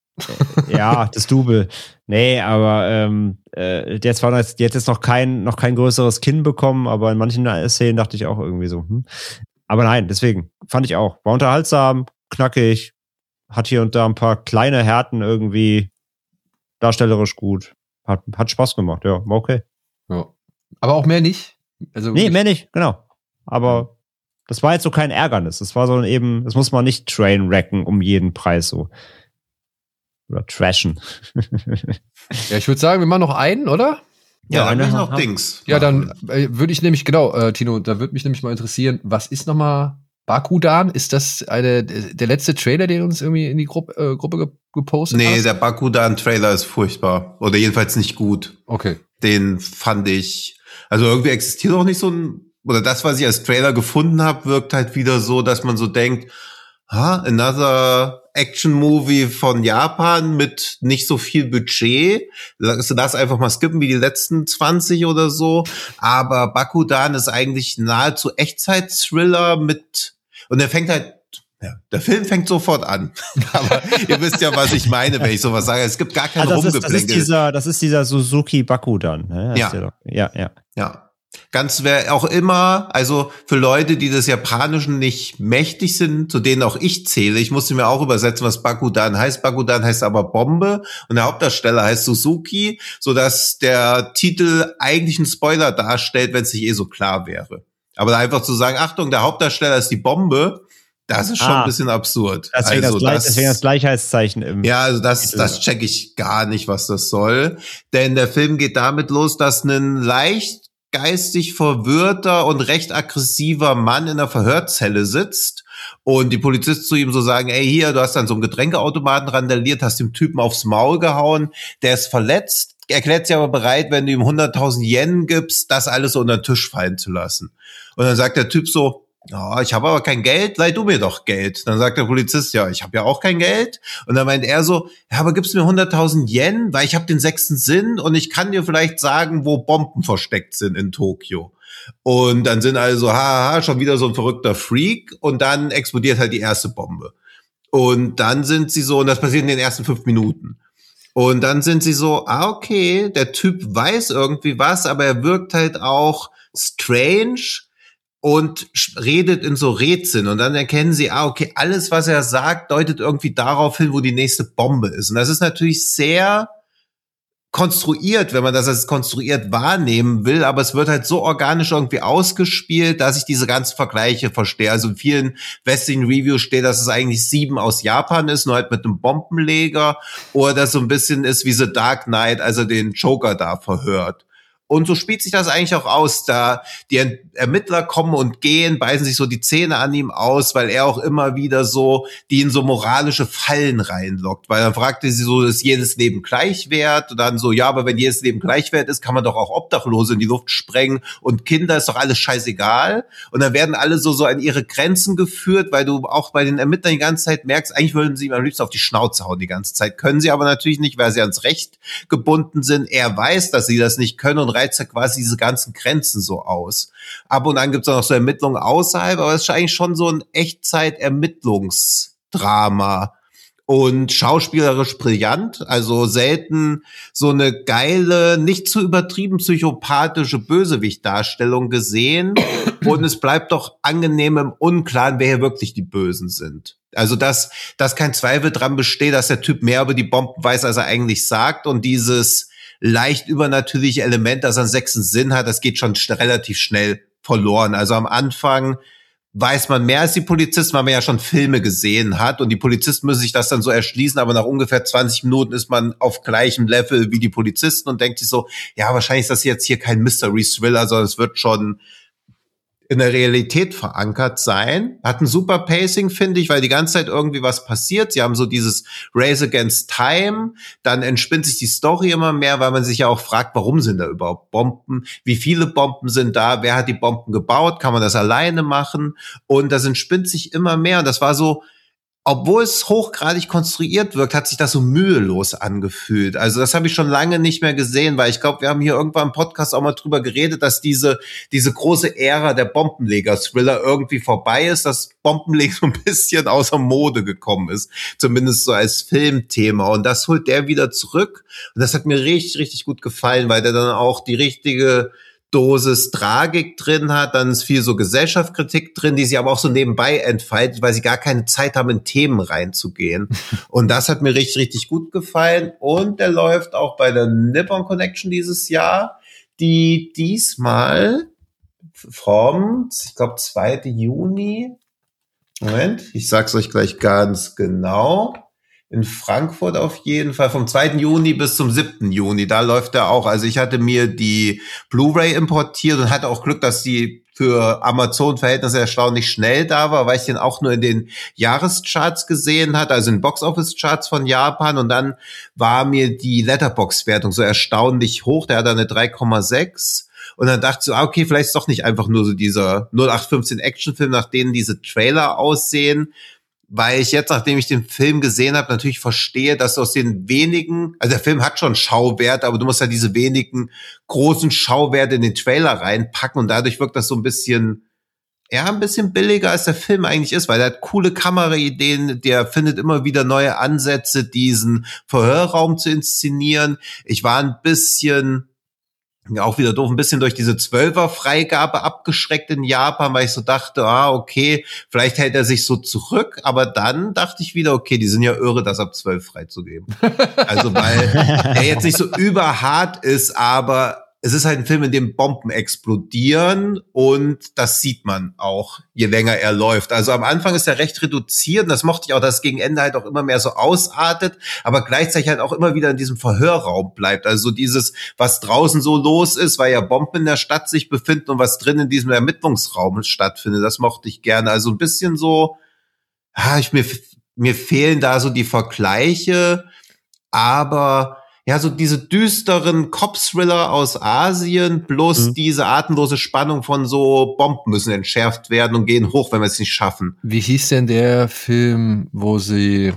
Ja, das Double. Nee, aber die hat jetzt noch kein größeres Kinn bekommen, aber in manchen Szenen dachte ich auch irgendwie so. Aber nein, deswegen fand ich auch. War unterhaltsam, knackig, hat hier und da ein paar kleine Härten irgendwie, darstellerisch gut. Hat Spaß gemacht, ja, war okay. Ja. Aber auch mehr nicht? Also nee, mehr nicht, genau. Aber das war jetzt so kein Ärgernis. Das war so eben, das muss man nicht trainwrecken um jeden Preis so. Oder trashen. Ja, ich würde sagen, wir machen noch einen, oder? Ja, dann will ich noch Dings. Ja, dann würde ich nämlich, genau, Tino, da würde mich nämlich mal interessieren, was ist nochmal Bakudan? Ist das der letzte Trailer, den uns irgendwie in die Gruppe gepostet hast? Nee, der Bakudan-Trailer ist furchtbar. Oder jedenfalls nicht gut. Okay. Den fand ich, also irgendwie existiert auch nicht so ein, oder das, was ich als Trailer gefunden habe, wirkt halt wieder so, dass man so denkt, another Action-Movie von Japan mit nicht so viel Budget. Lass einfach mal skippen wie die letzten 20 oder so. Aber Bakudan ist eigentlich nahezu Echtzeit-Thriller und der fängt halt, ja, der Film fängt sofort an. Aber ihr wisst ja, was ich meine, wenn ich sowas sage. Es gibt gar kein Rumgeplänkel. Das ist dieser Suzuki Bakudan. Ne? Ja. Ganz wer auch immer, also für Leute, die des Japanischen nicht mächtig sind, zu denen auch ich zähle, ich musste mir auch übersetzen, was Bakudan heißt. Bakudan heißt aber Bombe und der Hauptdarsteller heißt Suzuki, sodass der Titel eigentlich einen Spoiler darstellt, wenn es nicht so klar wäre. Aber einfach zu sagen, Achtung, der Hauptdarsteller ist die Bombe, das ist schon ein bisschen absurd. Deswegen das Gleichheitszeichen im Ja, also das check ich gar nicht, was das soll. Denn der Film geht damit los, dass ein leicht geistig verwirrter und recht aggressiver Mann in der Verhörzelle sitzt und die Polizisten zu ihm so sagen, ey, hier, du hast dann so einen Getränkeautomaten randaliert, hast dem Typen aufs Maul gehauen, der ist verletzt, erklärt sich aber bereit, wenn du ihm 100.000 Yen gibst, das alles so unter den Tisch fallen zu lassen. Und dann sagt der Typ so, ja, ich habe aber kein Geld, leih du mir doch Geld. Dann sagt der Polizist, ja, ich habe ja auch kein Geld. Und dann meint er so, ja, aber gibst du mir 100.000 Yen, weil ich habe den 6. Sinn und ich kann dir vielleicht sagen, wo Bomben versteckt sind in Tokio. Und dann sind alle so, haha, schon wieder so ein verrückter Freak. Und dann explodiert halt die erste Bombe. Und dann sind sie so, und das passiert in den ersten 5 Minuten. Und dann sind sie so, okay, der Typ weiß irgendwie was, aber er wirkt halt auch strange und redet in so Rätseln. Und dann erkennen sie, okay, alles, was er sagt, deutet irgendwie darauf hin, wo die nächste Bombe ist. Und das ist natürlich sehr konstruiert, wenn man das als konstruiert wahrnehmen will, aber es wird halt so organisch irgendwie ausgespielt, dass ich diese ganzen Vergleiche verstehe. Also in vielen westlichen Reviews steht, dass es eigentlich 7 aus Japan ist, nur halt mit einem Bombenleger, oder dass so ein bisschen ist wie The Dark Knight, also den Joker da verhört. Und so spielt sich das eigentlich auch aus, da die Ermittler kommen und gehen, beißen sich so die Zähne an ihm aus, weil er auch immer wieder so, die in so moralische Fallen reinlockt. Weil dann fragte sie so, ist jedes Leben gleich wert? Und dann so, ja, aber wenn jedes Leben gleich wert ist, kann man doch auch Obdachlose in die Luft sprengen und Kinder, ist doch alles scheißegal. Und dann werden alle so an ihre Grenzen geführt, weil du auch bei den Ermittlern die ganze Zeit merkst, eigentlich würden sie ihm am liebsten auf die Schnauze hauen die ganze Zeit. Können sie aber natürlich nicht, weil sie ans Recht gebunden sind. Er weiß, dass sie das nicht können und reizt ja quasi diese ganzen Grenzen so aus. Ab und an gibt es auch noch so Ermittlungen außerhalb, aber es ist eigentlich schon so ein Echtzeit-Ermittlungsdrama und schauspielerisch brillant, also selten so eine geile, nicht zu übertrieben psychopathische Bösewicht-Darstellung gesehen und es bleibt doch angenehm im Unklaren, wer hier wirklich die Bösen sind. Also dass kein Zweifel dran besteht, dass der Typ mehr über die Bomben weiß, als er eigentlich sagt, und dieses leicht übernatürliche Element, das einen 6. Sinn hat, das geht schon relativ schnell verloren. Also am Anfang weiß man mehr als die Polizisten, weil man ja schon Filme gesehen hat, und die Polizisten müssen sich das dann so erschließen, aber nach ungefähr 20 Minuten ist man auf gleichem Level wie die Polizisten und denkt sich so, ja, wahrscheinlich ist das jetzt hier kein Mystery-Thriller, sondern es wird schon in der Realität verankert sein. Hat ein super Pacing, finde ich, weil die ganze Zeit irgendwie was passiert. Sie haben so dieses Race Against Time, dann entspinnt sich die Story immer mehr, weil man sich ja auch fragt, warum sind da überhaupt Bomben? Wie viele Bomben sind da? Wer hat die Bomben gebaut? Kann man das alleine machen? Und das entspinnt sich immer mehr. Und das war so, obwohl es hochgradig konstruiert wirkt, hat sich das so mühelos angefühlt. Also das habe ich schon lange nicht mehr gesehen, weil ich glaube, wir haben hier irgendwann im Podcast auch mal drüber geredet, dass diese große Ära der Bombenleger-Thriller irgendwie vorbei ist, dass Bombenleger so ein bisschen außer Mode gekommen ist, zumindest so als Filmthema. Und das holt der wieder zurück. Und das hat mir richtig, richtig gut gefallen, weil der dann auch die richtige Dosis Tragik drin hat, dann ist viel so Gesellschaftskritik drin, die sie aber auch so nebenbei entfaltet, weil sie gar keine Zeit haben, in Themen reinzugehen. Und das hat mir richtig, richtig gut gefallen. Und der läuft auch bei der Nippon Connection dieses Jahr, die diesmal vom, ich glaube, 2. Juni, Moment, ich sag's euch gleich ganz genau, in Frankfurt auf jeden Fall, vom 2. Juni bis zum 7. Juni, da läuft er auch. Also ich hatte mir die Blu-ray importiert und hatte auch Glück, dass die für Amazon-Verhältnisse erstaunlich schnell da war, weil ich den auch nur in den Jahrescharts gesehen hatte, also in Box-Office-Charts von Japan, und dann war mir die Letterboxd-Wertung so erstaunlich hoch, der hat eine 3,6. Und dann dachte ich so, okay, vielleicht ist doch nicht einfach nur so dieser 0815 Actionfilm, nach denen diese Trailer aussehen, weil ich jetzt, nachdem ich den Film gesehen habe, natürlich verstehe, dass aus den wenigen, also der Film hat schon Schauwert, aber du musst ja diese wenigen großen Schauwerte in den Trailer reinpacken, und dadurch wirkt das so ein bisschen billiger, als der Film eigentlich ist, weil er hat coole Kameraideen, der findet immer wieder neue Ansätze, diesen Verhörraum zu inszenieren. Ich war ein bisschen, ja, auch wieder doof, ein bisschen durch diese 12er-Freigabe abgeschreckt in Japan, weil ich so dachte, okay, vielleicht hält er sich so zurück, aber dann dachte ich wieder, okay, die sind ja irre, das ab 12 freizugeben. Also, weil er jetzt nicht so überhart ist, aber es ist halt ein Film, in dem Bomben explodieren, und das sieht man auch, je länger er läuft. Also am Anfang ist er recht reduziert, und das mochte ich auch, dass es gegen Ende halt auch immer mehr so ausartet, aber gleichzeitig halt auch immer wieder in diesem Verhörraum bleibt. Also dieses, was draußen so los ist, weil ja Bomben in der Stadt sich befinden und was drin in diesem Ermittlungsraum stattfindet, das mochte ich gerne. Also ein bisschen so, mir fehlen da so die Vergleiche, aber ja, so diese düsteren Cop-Thriller aus Asien, bloß diese atemlose Spannung von so Bomben müssen entschärft werden und gehen hoch, wenn wir es nicht schaffen. Wie hieß denn der Film, wo sie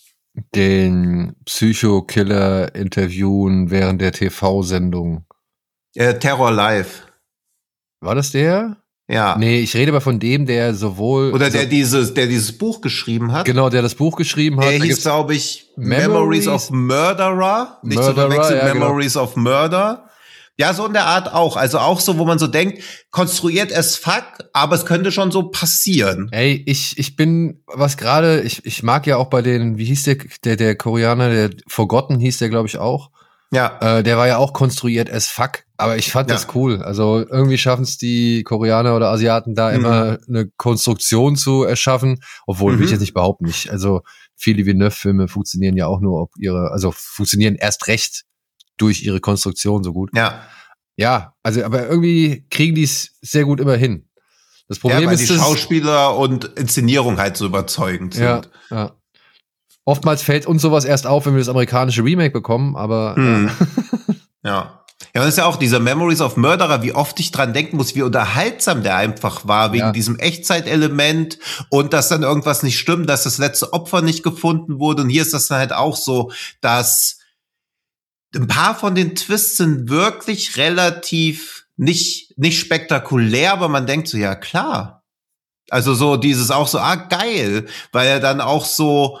den Psycho-Killer interviewen während der TV-Sendung? Terror Live. War das der? Ja. Nee, ich rede aber von dem, der sowohl... Oder der dieses Buch geschrieben hat. Genau, der das Buch geschrieben hat. Der hieß, glaube ich, Memories of Murderer. Nicht zu verwechseln, ja, Memories of Murder. Ja, so in der Art auch. Also auch so, wo man so denkt, konstruiert as fuck, aber es könnte schon so passieren. Ey, ich bin, was gerade, ich mag ja auch bei den, wie hieß der Koreaner, der Forgotten hieß der, glaube ich, auch. Ja. Der war ja auch konstruiert as fuck, aber ich fand das cool. Also irgendwie schaffen es die Koreaner oder Asiaten da immer eine Konstruktion zu erschaffen, obwohl will ich jetzt nicht behaupten, nicht. Also viele Villeneuve-Filme funktionieren ja auch nur funktionieren erst recht durch ihre Konstruktion so gut. Ja. Ja, also aber irgendwie kriegen die es sehr gut immer hin. Das Problem weil ist, die Schauspieler und Inszenierung halt so überzeugend sind. Ja. Oftmals fällt uns sowas erst auf, wenn wir das amerikanische Remake bekommen, aber Ja. Ja, und das ist ja auch dieser Memories of Murderer, wie oft ich dran denken muss, wie unterhaltsam der einfach war, wegen diesem Echtzeitelement und dass dann irgendwas nicht stimmt, dass das letzte Opfer nicht gefunden wurde. Und hier ist das dann halt auch so, dass ein paar von den Twists sind wirklich relativ nicht spektakulär, aber man denkt so, ja klar. Also so dieses auch so, geil, weil er dann auch so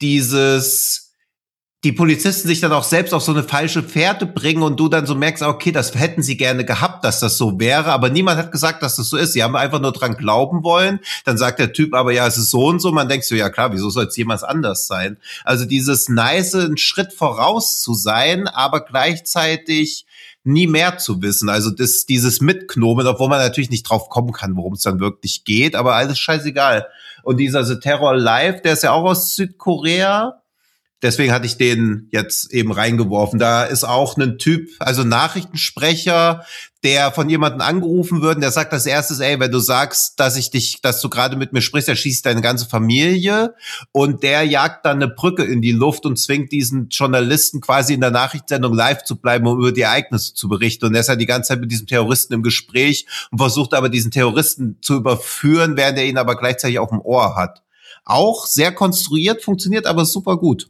die Polizisten sich dann auch selbst auf so eine falsche Fährte bringen und du dann so merkst, okay, das hätten sie gerne gehabt, dass das so wäre, aber niemand hat gesagt, dass das so ist. Sie haben einfach nur dran glauben wollen. Dann sagt der Typ aber, ja, es ist so und so. Man denkt so, ja klar, wieso soll es jemals anders sein? Also dieses nice, einen Schritt voraus zu sein, aber gleichzeitig nie mehr zu wissen. Also dieses Mitknomen, obwohl man natürlich nicht drauf kommen kann, worum es dann wirklich geht, aber alles scheißegal. Und dieser The Terror Live, der ist ja auch aus Südkorea. Deswegen hatte ich den jetzt eben reingeworfen. Da ist auch ein Typ, also Nachrichtensprecher, der von jemandem angerufen wird, der sagt als erstes, ey, wenn du sagst, dass du gerade mit mir sprichst, dann schießt deine ganze Familie. Und der jagt dann eine Brücke in die Luft und zwingt diesen Journalisten quasi in der Nachrichtensendung live zu bleiben, um über die Ereignisse zu berichten. Und er ist ja die ganze Zeit mit diesem Terroristen im Gespräch und versucht aber diesen Terroristen zu überführen, während er ihn aber gleichzeitig auf dem Ohr hat. Auch sehr konstruiert, funktioniert aber super gut.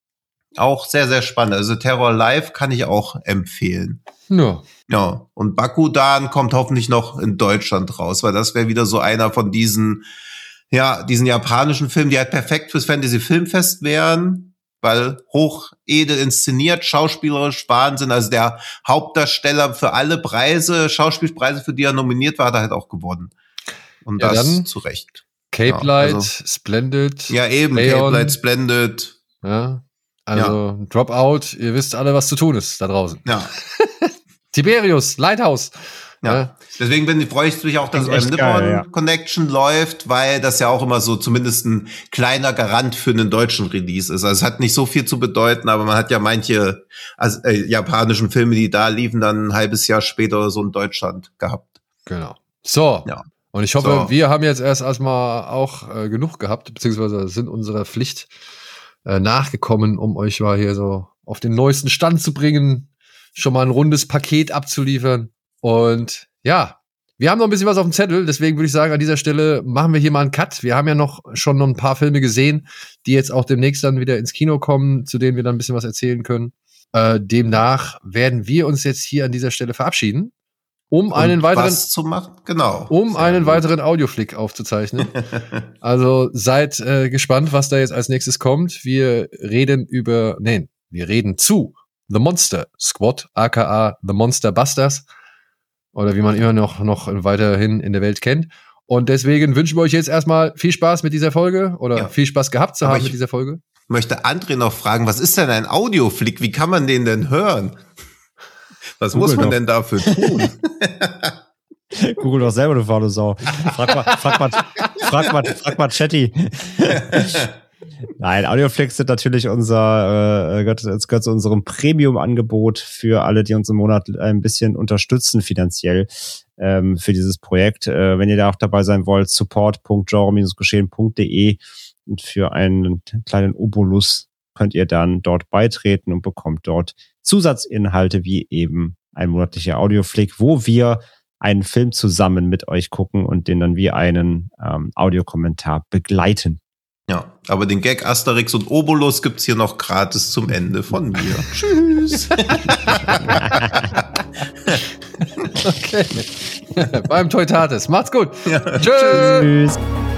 Auch sehr, sehr spannend. Also Terror Live kann ich auch empfehlen. Ja. Ja. Und Bakudan kommt hoffentlich noch in Deutschland raus, weil das wäre wieder so einer von diesen japanischen Filmen, die halt perfekt fürs Fantasy-Filmfest wären, weil hochedel inszeniert, schauspielerisch Wahnsinn. Also der Hauptdarsteller für alle Preise, Schauspielpreise, für die er nominiert war, hat er halt auch gewonnen. Und das dann zu Recht. Cape Light, Splendid. Ja, eben, Cape Light, Splendid. Ja. Also Dropout, ihr wisst alle, was zu tun ist da draußen. Ja. Tiberius, Lighthouse. Ja. Deswegen freue ich mich auch, dass es beim Nippon Connection läuft, weil das ja auch immer so zumindest ein kleiner Garant für einen deutschen Release ist. Also es hat nicht so viel zu bedeuten, aber man hat ja manche japanischen Filme, die da liefen, dann ein halbes Jahr später oder so in Deutschland gehabt. Genau. So. Ja. Und ich hoffe, wir haben jetzt erstmal auch genug gehabt, beziehungsweise sind unserer Pflicht nachgekommen, um euch mal hier so auf den neuesten Stand zu bringen, schon mal ein rundes Paket abzuliefern. Und ja, wir haben noch ein bisschen was auf dem Zettel, deswegen würde ich sagen, an dieser Stelle machen wir hier mal einen Cut. Wir haben ja schon ein paar Filme gesehen, die jetzt auch demnächst dann wieder ins Kino kommen, zu denen wir dann ein bisschen was erzählen können. Demnach werden wir uns jetzt hier an dieser Stelle verabschieden, um einen weiteren Audioflick aufzuzeichnen. Also seid gespannt, was da jetzt als nächstes kommt. Wir reden zu The Monster Squad, aka The Monster Busters, oder wie man immer noch weiterhin in der Welt kennt. Und deswegen wünschen wir euch jetzt erstmal viel Spaß mit dieser Folge oder viel Spaß gehabt zu haben mit dieser Folge. Ich möchte André noch fragen, was ist denn ein Audioflick? Wie kann man den denn hören? Was muss man denn dafür tun? Google doch selber, du faule Sau. Frag mal Chatty. Nein, Audioflix sind natürlich gehört zu unserem Premium-Angebot für alle, die uns im Monat ein bisschen unterstützen finanziell für dieses Projekt. Wenn ihr da auch dabei sein wollt, support.genre-geschehen.de und für einen kleinen Obolus könnt ihr dann dort beitreten und bekommt dort Zusatzinhalte wie eben ein monatlicher Audioflick, wo wir einen Film zusammen mit euch gucken und den dann wie einen Audiokommentar begleiten. Ja, aber den Gag Asterix und Obolus gibt's hier noch gratis zum Ende von mir. Tschüss. Okay. Beim Teutates. Macht's gut. Ja. Tschüss. Tschüss.